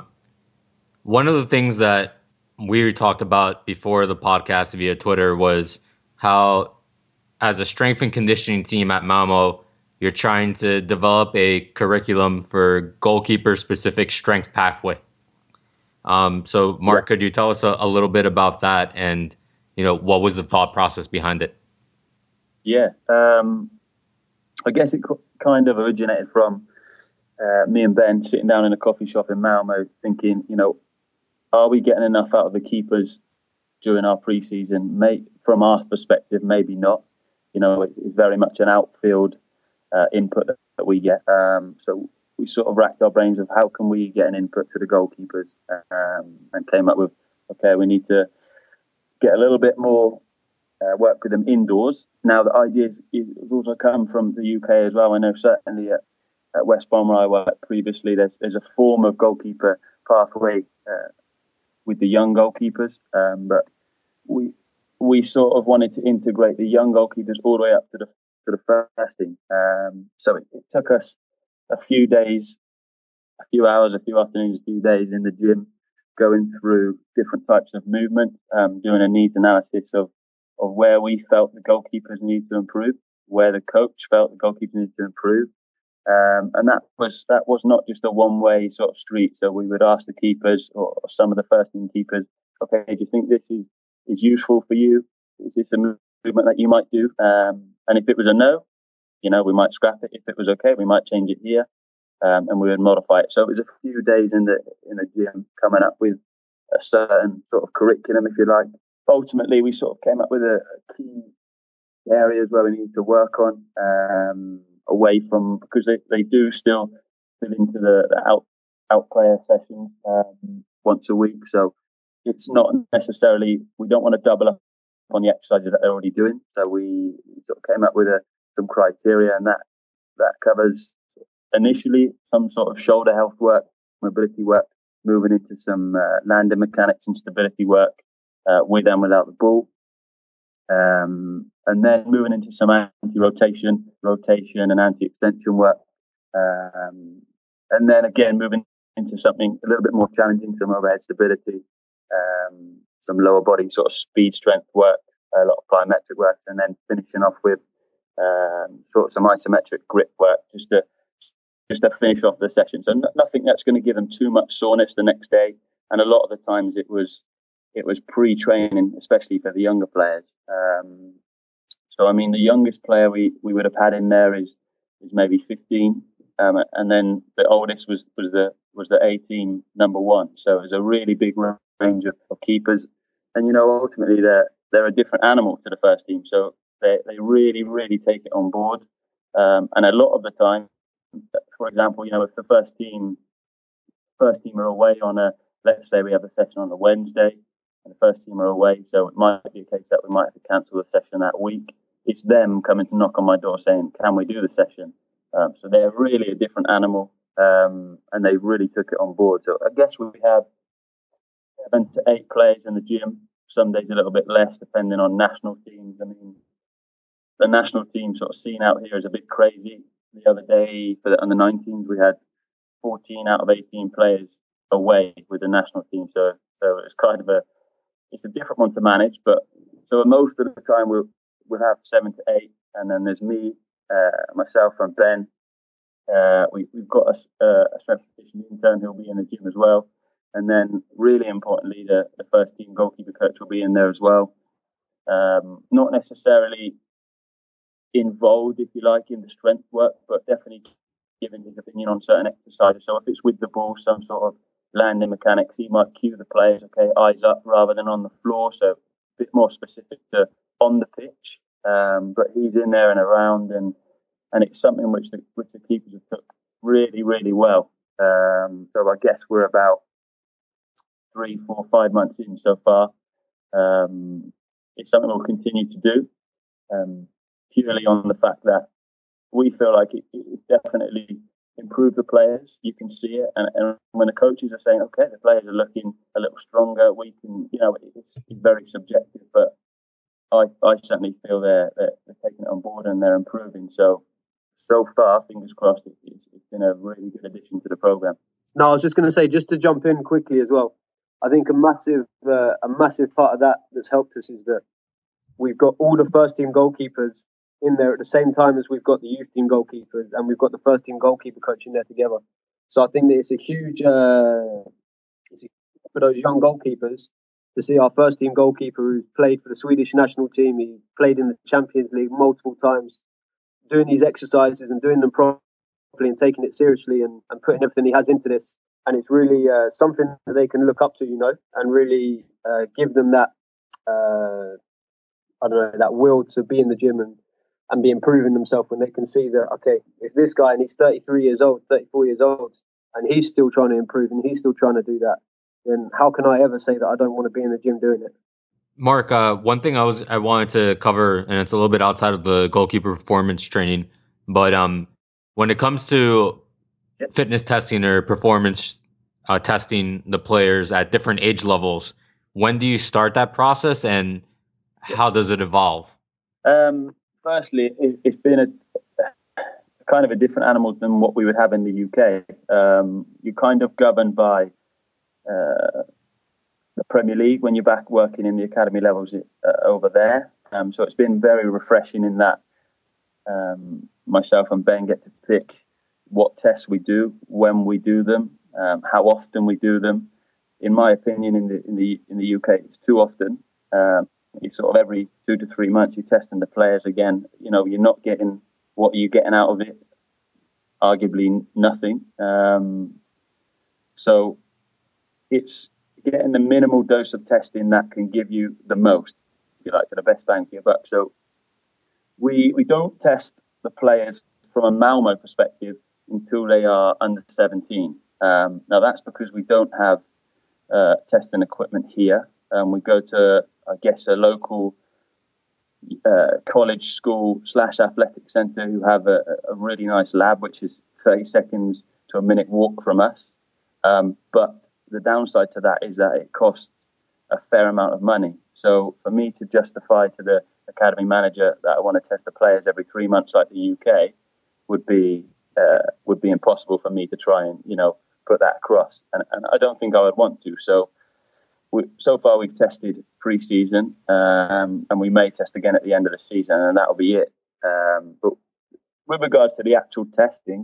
one of the things that we talked about before the podcast via Twitter was how, as a strength and conditioning team at Malmo, you're trying to develop a curriculum for goalkeeper-specific strength pathway. So, Mark, could you tell us a little bit about that, and what was the thought process behind it? Yeah, I guess it kind of originated from me and Ben sitting down in a coffee shop in Malmo thinking, are we getting enough out of the keepers during our pre-season? From our perspective, maybe not. It's very much an outfield input that we get. So we sort of racked our brains of how can we get an input to the goalkeepers, and came up with, okay, we need to get a little bit more work with them indoors. Now, the idea has also come from the UK as well. I know certainly at West Brom, where I worked previously, there's a form of goalkeeper pathway with the young goalkeepers, but we sort of wanted to integrate the young goalkeepers all the way up to the first team. So it took us a few days, a few hours, a few afternoons, a few days in the gym, going through different types of movement, doing a needs analysis of where we felt the goalkeepers need to improve, where the coach felt the goalkeepers need to improve. And that was not just a one-way sort of street. So we would ask the keepers or some of the first team keepers, okay, do you think this is useful for you? Is this a movement that you might do? And if it was a no, we might scrap it. If it was okay, we might change it here. and we would modify it. So it was a few days in the gym coming up with a certain sort of curriculum, if you like. Ultimately, we sort of came up with a key areas where we need to work on, away from, because they do still fit into the out player sessions once a week. So it's not necessarily, we don't want to double up on the exercises that they're already doing. So we sort of came up with some criteria, and that covers initially some sort of shoulder health work, mobility work, moving into some landing mechanics and stability work with and without the ball. And then moving into some anti-rotation, rotation and anti-extension work. And then again, moving into something a little bit more challenging, some overhead stability, some lower body sort of speed strength work, a lot of plyometric work, and then finishing off with sort of some isometric grip work, just to finish off the session. So nothing that's going to give them too much soreness the next day. And a lot of the times it was pre-training, especially for the younger players. So I mean, the youngest player we would have had in there is maybe 15, and then the oldest was the 18 number one. So it was a really big range of keepers, and ultimately they're a different animal to the first team. So they really take it on board, and a lot of the time, for example, if the first team are away on let's say we have a session on a Wednesday, and the first team are away, so it might be a case that we might have to cancel the session that week. It's them coming to knock on my door saying, can we do the session? So they're really a different animal, and they really took it on board. So I guess we have 7 to 8 players in the gym, some days a little bit less, depending on national teams. I mean, the national team sort of scene out here is a bit crazy. The other day, for the under-19s, we had 14 out of 18 players away with the national team. So it's kind of it's a different one to manage, but so most of the time we'll have 7 to 8, and then there's me, myself, and Ben. We've got a strength conditioning intern who'll be in the gym as well, and then really importantly, the first team goalkeeper coach will be in there as well. Not necessarily involved, if you like, in the strength work, but definitely giving his opinion on certain exercises. So if it's with the ball, some sort of landing mechanics, he might cue the players, okay, eyes up rather than on the floor, so a bit more specific to on the pitch, but he's in there and around, and it's something which the keepers have took really well. So I guess we're about 3, 4, 5 months in so far. It's something we'll continue to do, purely on the fact that we feel like it's definitely improve the players. You can see it, and when the coaches are saying, okay, the players are looking a little stronger, we can, it's very subjective, but I certainly feel they're taking it on board and they're improving. So far, fingers crossed, it's been a really good addition to the program. No, I was just going to say, just to jump in quickly as well, I think a massive part of that's helped us is that we've got all the first team goalkeepers in there at the same time as we've got the youth team goalkeepers, and we've got the first team goalkeeper coach in there together. So I think that it's a huge for those young goalkeepers to see our first team goalkeeper who's played for the Swedish national team, he played in the Champions League multiple times, doing these exercises and doing them properly and taking it seriously and putting everything he has into this. And it's really something that they can look up to, and really give them that, that will to be in the gym and be improving themselves when they can see that, okay, if this guy, and he's 33 years old, 34 years old, and he's still trying to improve and he's still trying to do that, then how can I ever say that I don't want to be in the gym doing it? Mark, one thing I wanted to cover, and it's a little bit outside of the goalkeeper performance training, but when it comes to fitness testing or performance testing the players at different age levels, when do you start that process and how does it evolve? Firstly, it's been a kind of a different animal than what we would have in the UK. You're kind of governed by the Premier League when you're back working in the academy levels over there. So it's been very refreshing in that myself and Ben get to pick what tests we do, when we do them, how often we do them. In my opinion, in the UK, it's too often. It's sort of every 2 to 3 months you're testing the players again. You're not getting what you're getting out of it arguably nothing. So it's getting the minimal dose of testing that can give you the most, if you like, to the best bang for your buck. So we don't test the players from a Malmo perspective until they are under 17. Now that's because we don't have testing equipment here. We go to, I guess, a local college, school / athletic centre who have a really nice lab, which is 30 seconds to a minute walk from us. But the downside to that is that it costs a fair amount of money. So for me to justify to the academy manager that I want to test the players every 3 months like the UK would be impossible for me to try and, put that across. And I don't think I would want to. So far we've tested pre-season, and we may test again at the end of the season, and that'll be it. But with regards to the actual testing,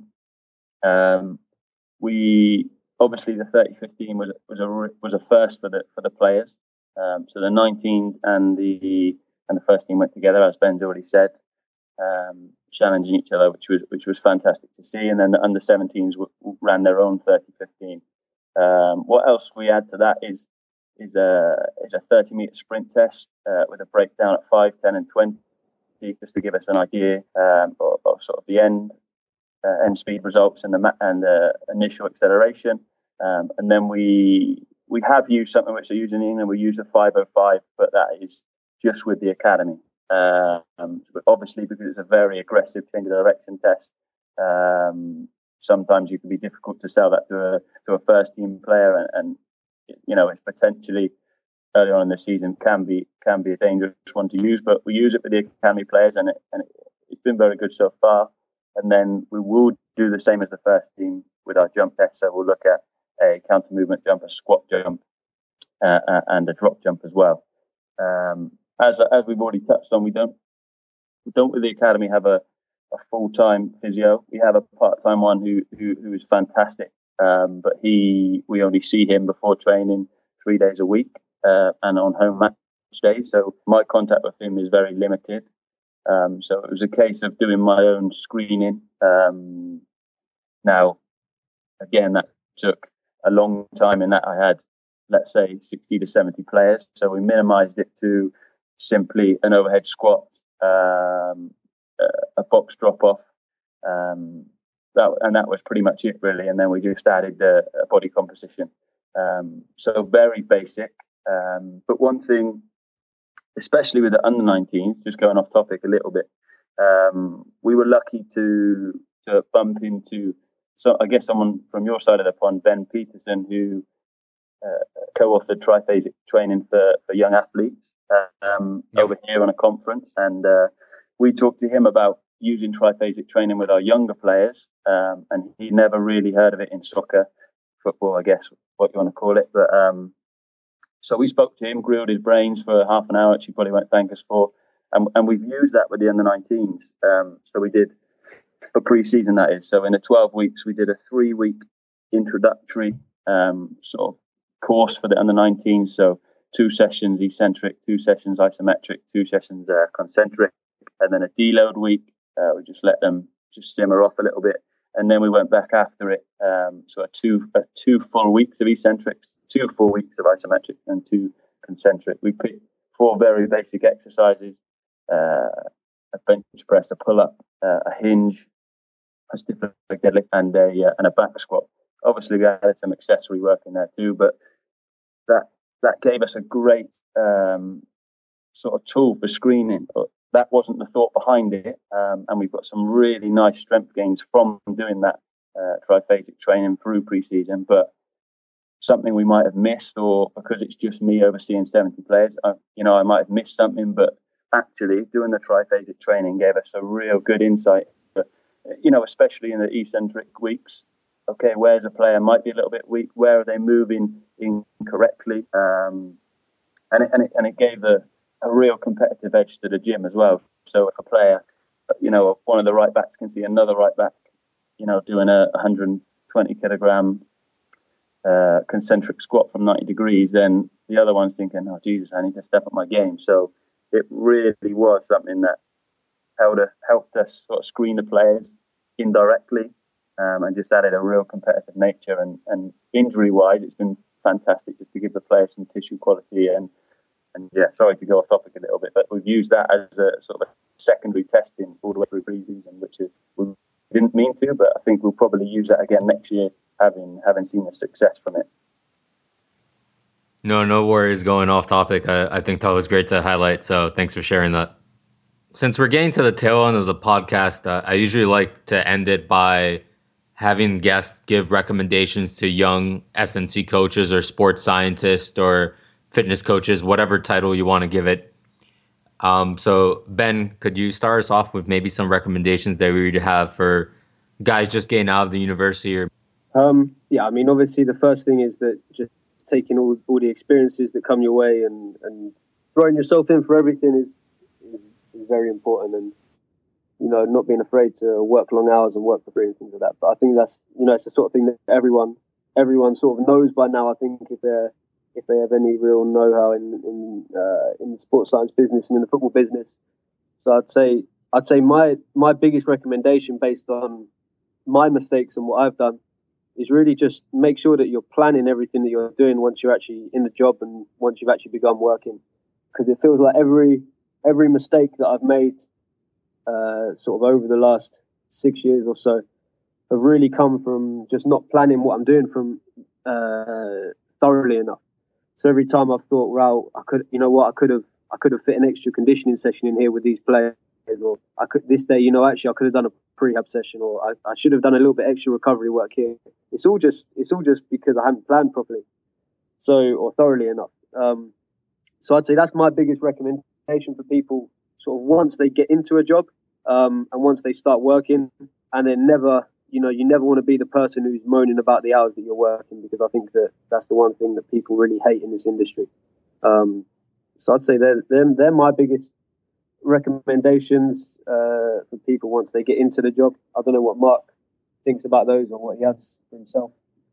we obviously the 30-15 was a first for the players. So the 19s and the first team went together, as Ben's already said, challenging each other, which was fantastic to see. And then the under 17s ran their own 30-15. What else we add to that is a 30-meter sprint test with a breakdown at 5, 10, and 20, just to give us an idea of sort of the end speed results and the initial acceleration. And then we have used something which they're using in England. We use a 5:05, but that is just with the academy. But obviously, because it's a very aggressive change of direction test, sometimes it can be difficult to sell that to a first team player, and it's potentially early on in the season can be a dangerous one to use. But we use it with the academy players, and it's been very good so far. And then we will do the same as the first team with our jump test. So we'll look at a counter movement jump, a squat jump, and a drop jump as well. As we've already touched on, we don't with the academy have a full-time physio. We have a part-time one who is fantastic, but we only see him before training 3 days a week and on home match days. So my contact with him is very limited. So it was a case of doing my own screening. Now, again, that took a long time in that I had, let's say, 60 to 70 players. So we minimized it to simply an overhead squat, a box drop off. That was pretty much it, really. And then we just added a body composition. So very basic. But one thing, especially with the under 19s, just going off topic a little bit, we were lucky to bump into, so I guess someone from your side of the pond, Ben Peterson, who co-authored triphasic training for young athletes over here on a conference. And we talked to him about using triphasic training with our younger players, and he never really heard of it in soccer, football, I guess, what you want to call it. But so we spoke to him, grilled his brains for half an hour, which he probably won't thank us for. And we've used that with the under 19s. So we did for pre-season, that is. So in the 12 weeks, we did a 3-week introductory sort of course for the under 19s. So 2 sessions eccentric, 2 sessions isometric, 2 sessions concentric, and then a deload week. We just let them just simmer off a little bit. And then we went back after it. So a two full weeks of eccentrics, 2 full weeks of isometric, and 2 concentric. We picked 4 very basic exercises: a bench press, a pull up, a hinge, a stiff leg deadlift, and a back squat. Obviously, we added some accessory work in there too, but that gave us a great sort of tool for screening. But that wasn't the thought behind it, and we've got some really nice strength gains from doing that triphasic training through pre-season. But something we might have missed, or because it's just me overseeing 70 players, I might have missed something. But actually, doing the triphasic training gave us a real good insight. But, especially in the eccentric weeks. Okay, where's a player might be a little bit weak? Where are they moving incorrectly? And it gave a real competitive edge to the gym as well. So if a player, one of the right backs can see another right back, doing a 120 kilogram concentric squat from 90 degrees, then the other one's thinking, oh, Jesus, I need to step up my game. So it really was something that helped us sort of screen the players indirectly. and just added a real competitive nature. And injury-wise, it's been fantastic just to give the players some tissue quality. And yeah, sorry to go off topic a little bit, but we've used that as a sort of a secondary testing all the way through pre-season, which we didn't mean to, but I think we'll probably use that again next year, having seen the success from it. No worries going off topic. I think that was great to highlight, so thanks for sharing that. Since we're getting to the tail end of the podcast, I usually like to end it by having guests give recommendations to young SNC coaches or sports scientists or fitness coaches, whatever title you want to give it. So Ben, could you start us off with maybe some recommendations that we would have for guys just getting out of the university? Or yeah, I mean, obviously the first thing is that just taking all the experiences that come your way and throwing yourself in for everything is very important, and not being afraid to work long hours and work for free and things like that. But I think that's it's the sort of thing that everyone sort of knows by now. I think if they have any real know-how in the sports science business and in the football business. So I'd say my biggest recommendation based on my mistakes and what I've done is really just make sure that you're planning everything that you're doing once you're actually in the job and once you've actually begun working, because it feels like every mistake that I've made sort of over the last 6 years or so have really come from just not planning what I'm doing from thoroughly enough. So every time I've thought, well, I could have fit an extra conditioning session in here with these players, or I could this day, actually I could have done a prehab session, or I should have done a little bit extra recovery work here. It's all just because I haven't planned properly, or thoroughly enough. So I'd say that's my biggest recommendation for people, sort of once they get into a job, and once they start working, and then you never want to be the person who's moaning about the hours that you're working, because I think that's the one thing that people really hate in this industry. So I'd say they're my biggest recommendations for people once they get into the job. I don't know what Mark thinks about those or what he has for himself.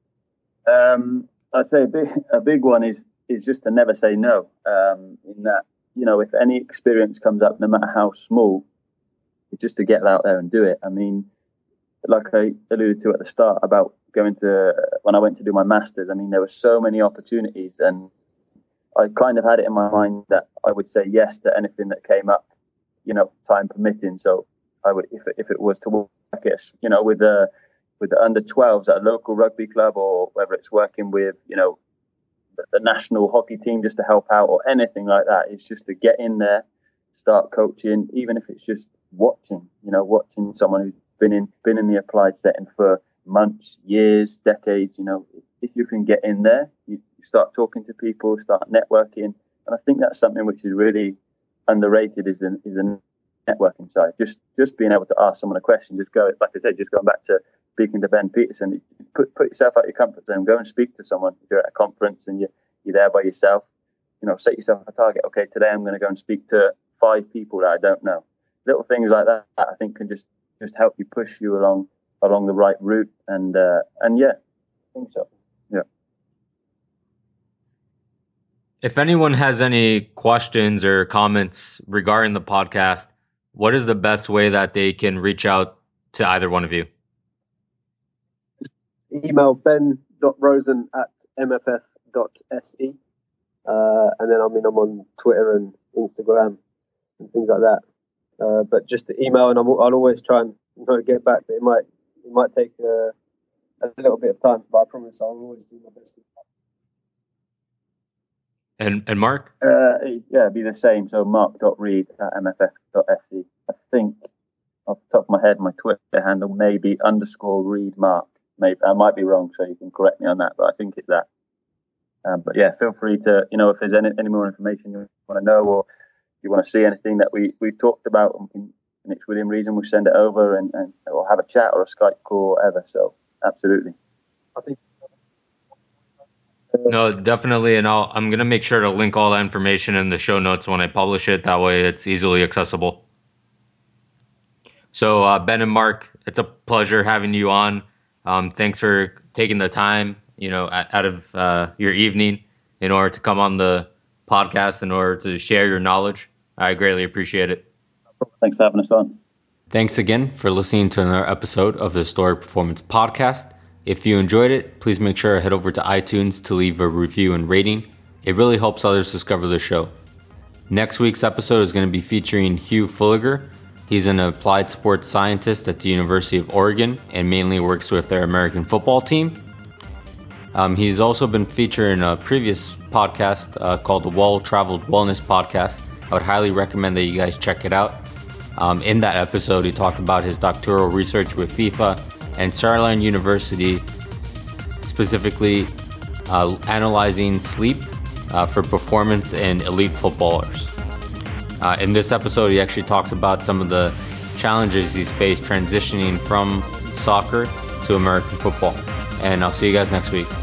I'd say a big one is just to never say no. In that, if any experience comes up, no matter how small, it's just to get out there and do it. I mean, like I alluded to at the start about when I went to do my master's, I mean, there were so many opportunities, and I kind of had it in my mind that I would say yes to anything that came up, time permitting. So I would, if it was to work, with the under 12s at a local rugby club, or whether it's working with, the national hockey team just to help out, or anything like that. It's just to get in there, start coaching, even if it's just watching someone who's been in the applied setting for months, years, decades. If you can get in there, you start talking to people, start networking, and I think that's something which is really underrated is the networking side. Just being able to ask someone a question, just going back to speaking to Ben Peterson, put yourself out your comfort zone, go and speak to someone. If you're at a conference and you're there by yourself, set yourself a target. Okay, today I'm going to go and speak to 5 people that I don't know. Little things like that I think can just help you push you along the right route, and yeah, I think so. Yeah. if anyone has any questions or comments regarding the podcast, what is the best way that they can reach out to either one of you? Email ben.rosen@mff.se, and then I'm on Twitter and Instagram and things like that. But just to email, and I'll always try and get back. But it might take a little bit of time, but I promise I'll always do my best. And Mark? It'd be the same. So mark.reed@mff.se. I think off the top of my head, my Twitter handle may be _ReedMark. Maybe I might be wrong, so you can correct me on that. But I think it's that. But yeah, feel free to, if there's any more information you want to know, or you want to see anything that we talked about, and it's within reason, we'll send it over and we'll have a chat or a Skype call or whatever. So absolutely. I think. No, definitely. And I'm going to make sure to link all that information in the show notes when I publish it. That way it's easily accessible. So Ben and Mark, it's a pleasure having you on. Thanks for taking the time, out of your evening in order to come on the podcast, in order to share your knowledge. I greatly appreciate it. Thanks for having us on. Thanks again for listening to another episode of the Historic Performance Podcast. If you enjoyed it, please make sure to head over to iTunes to leave a review and rating. It really helps others discover the show. Next week's episode is going to be featuring Hugh Fulliger. He's an applied sports scientist at the University of Oregon and mainly works with their American football team. He's also been featured in a previous podcast called the Well-Traveled Wellness Podcast. I would highly recommend that you guys check it out. In that episode, he talked about his doctoral research with FIFA and Saarland University, specifically analyzing sleep for performance in elite footballers. In this episode, he actually talks about some of the challenges he's faced transitioning from soccer to American football. And I'll see you guys next week.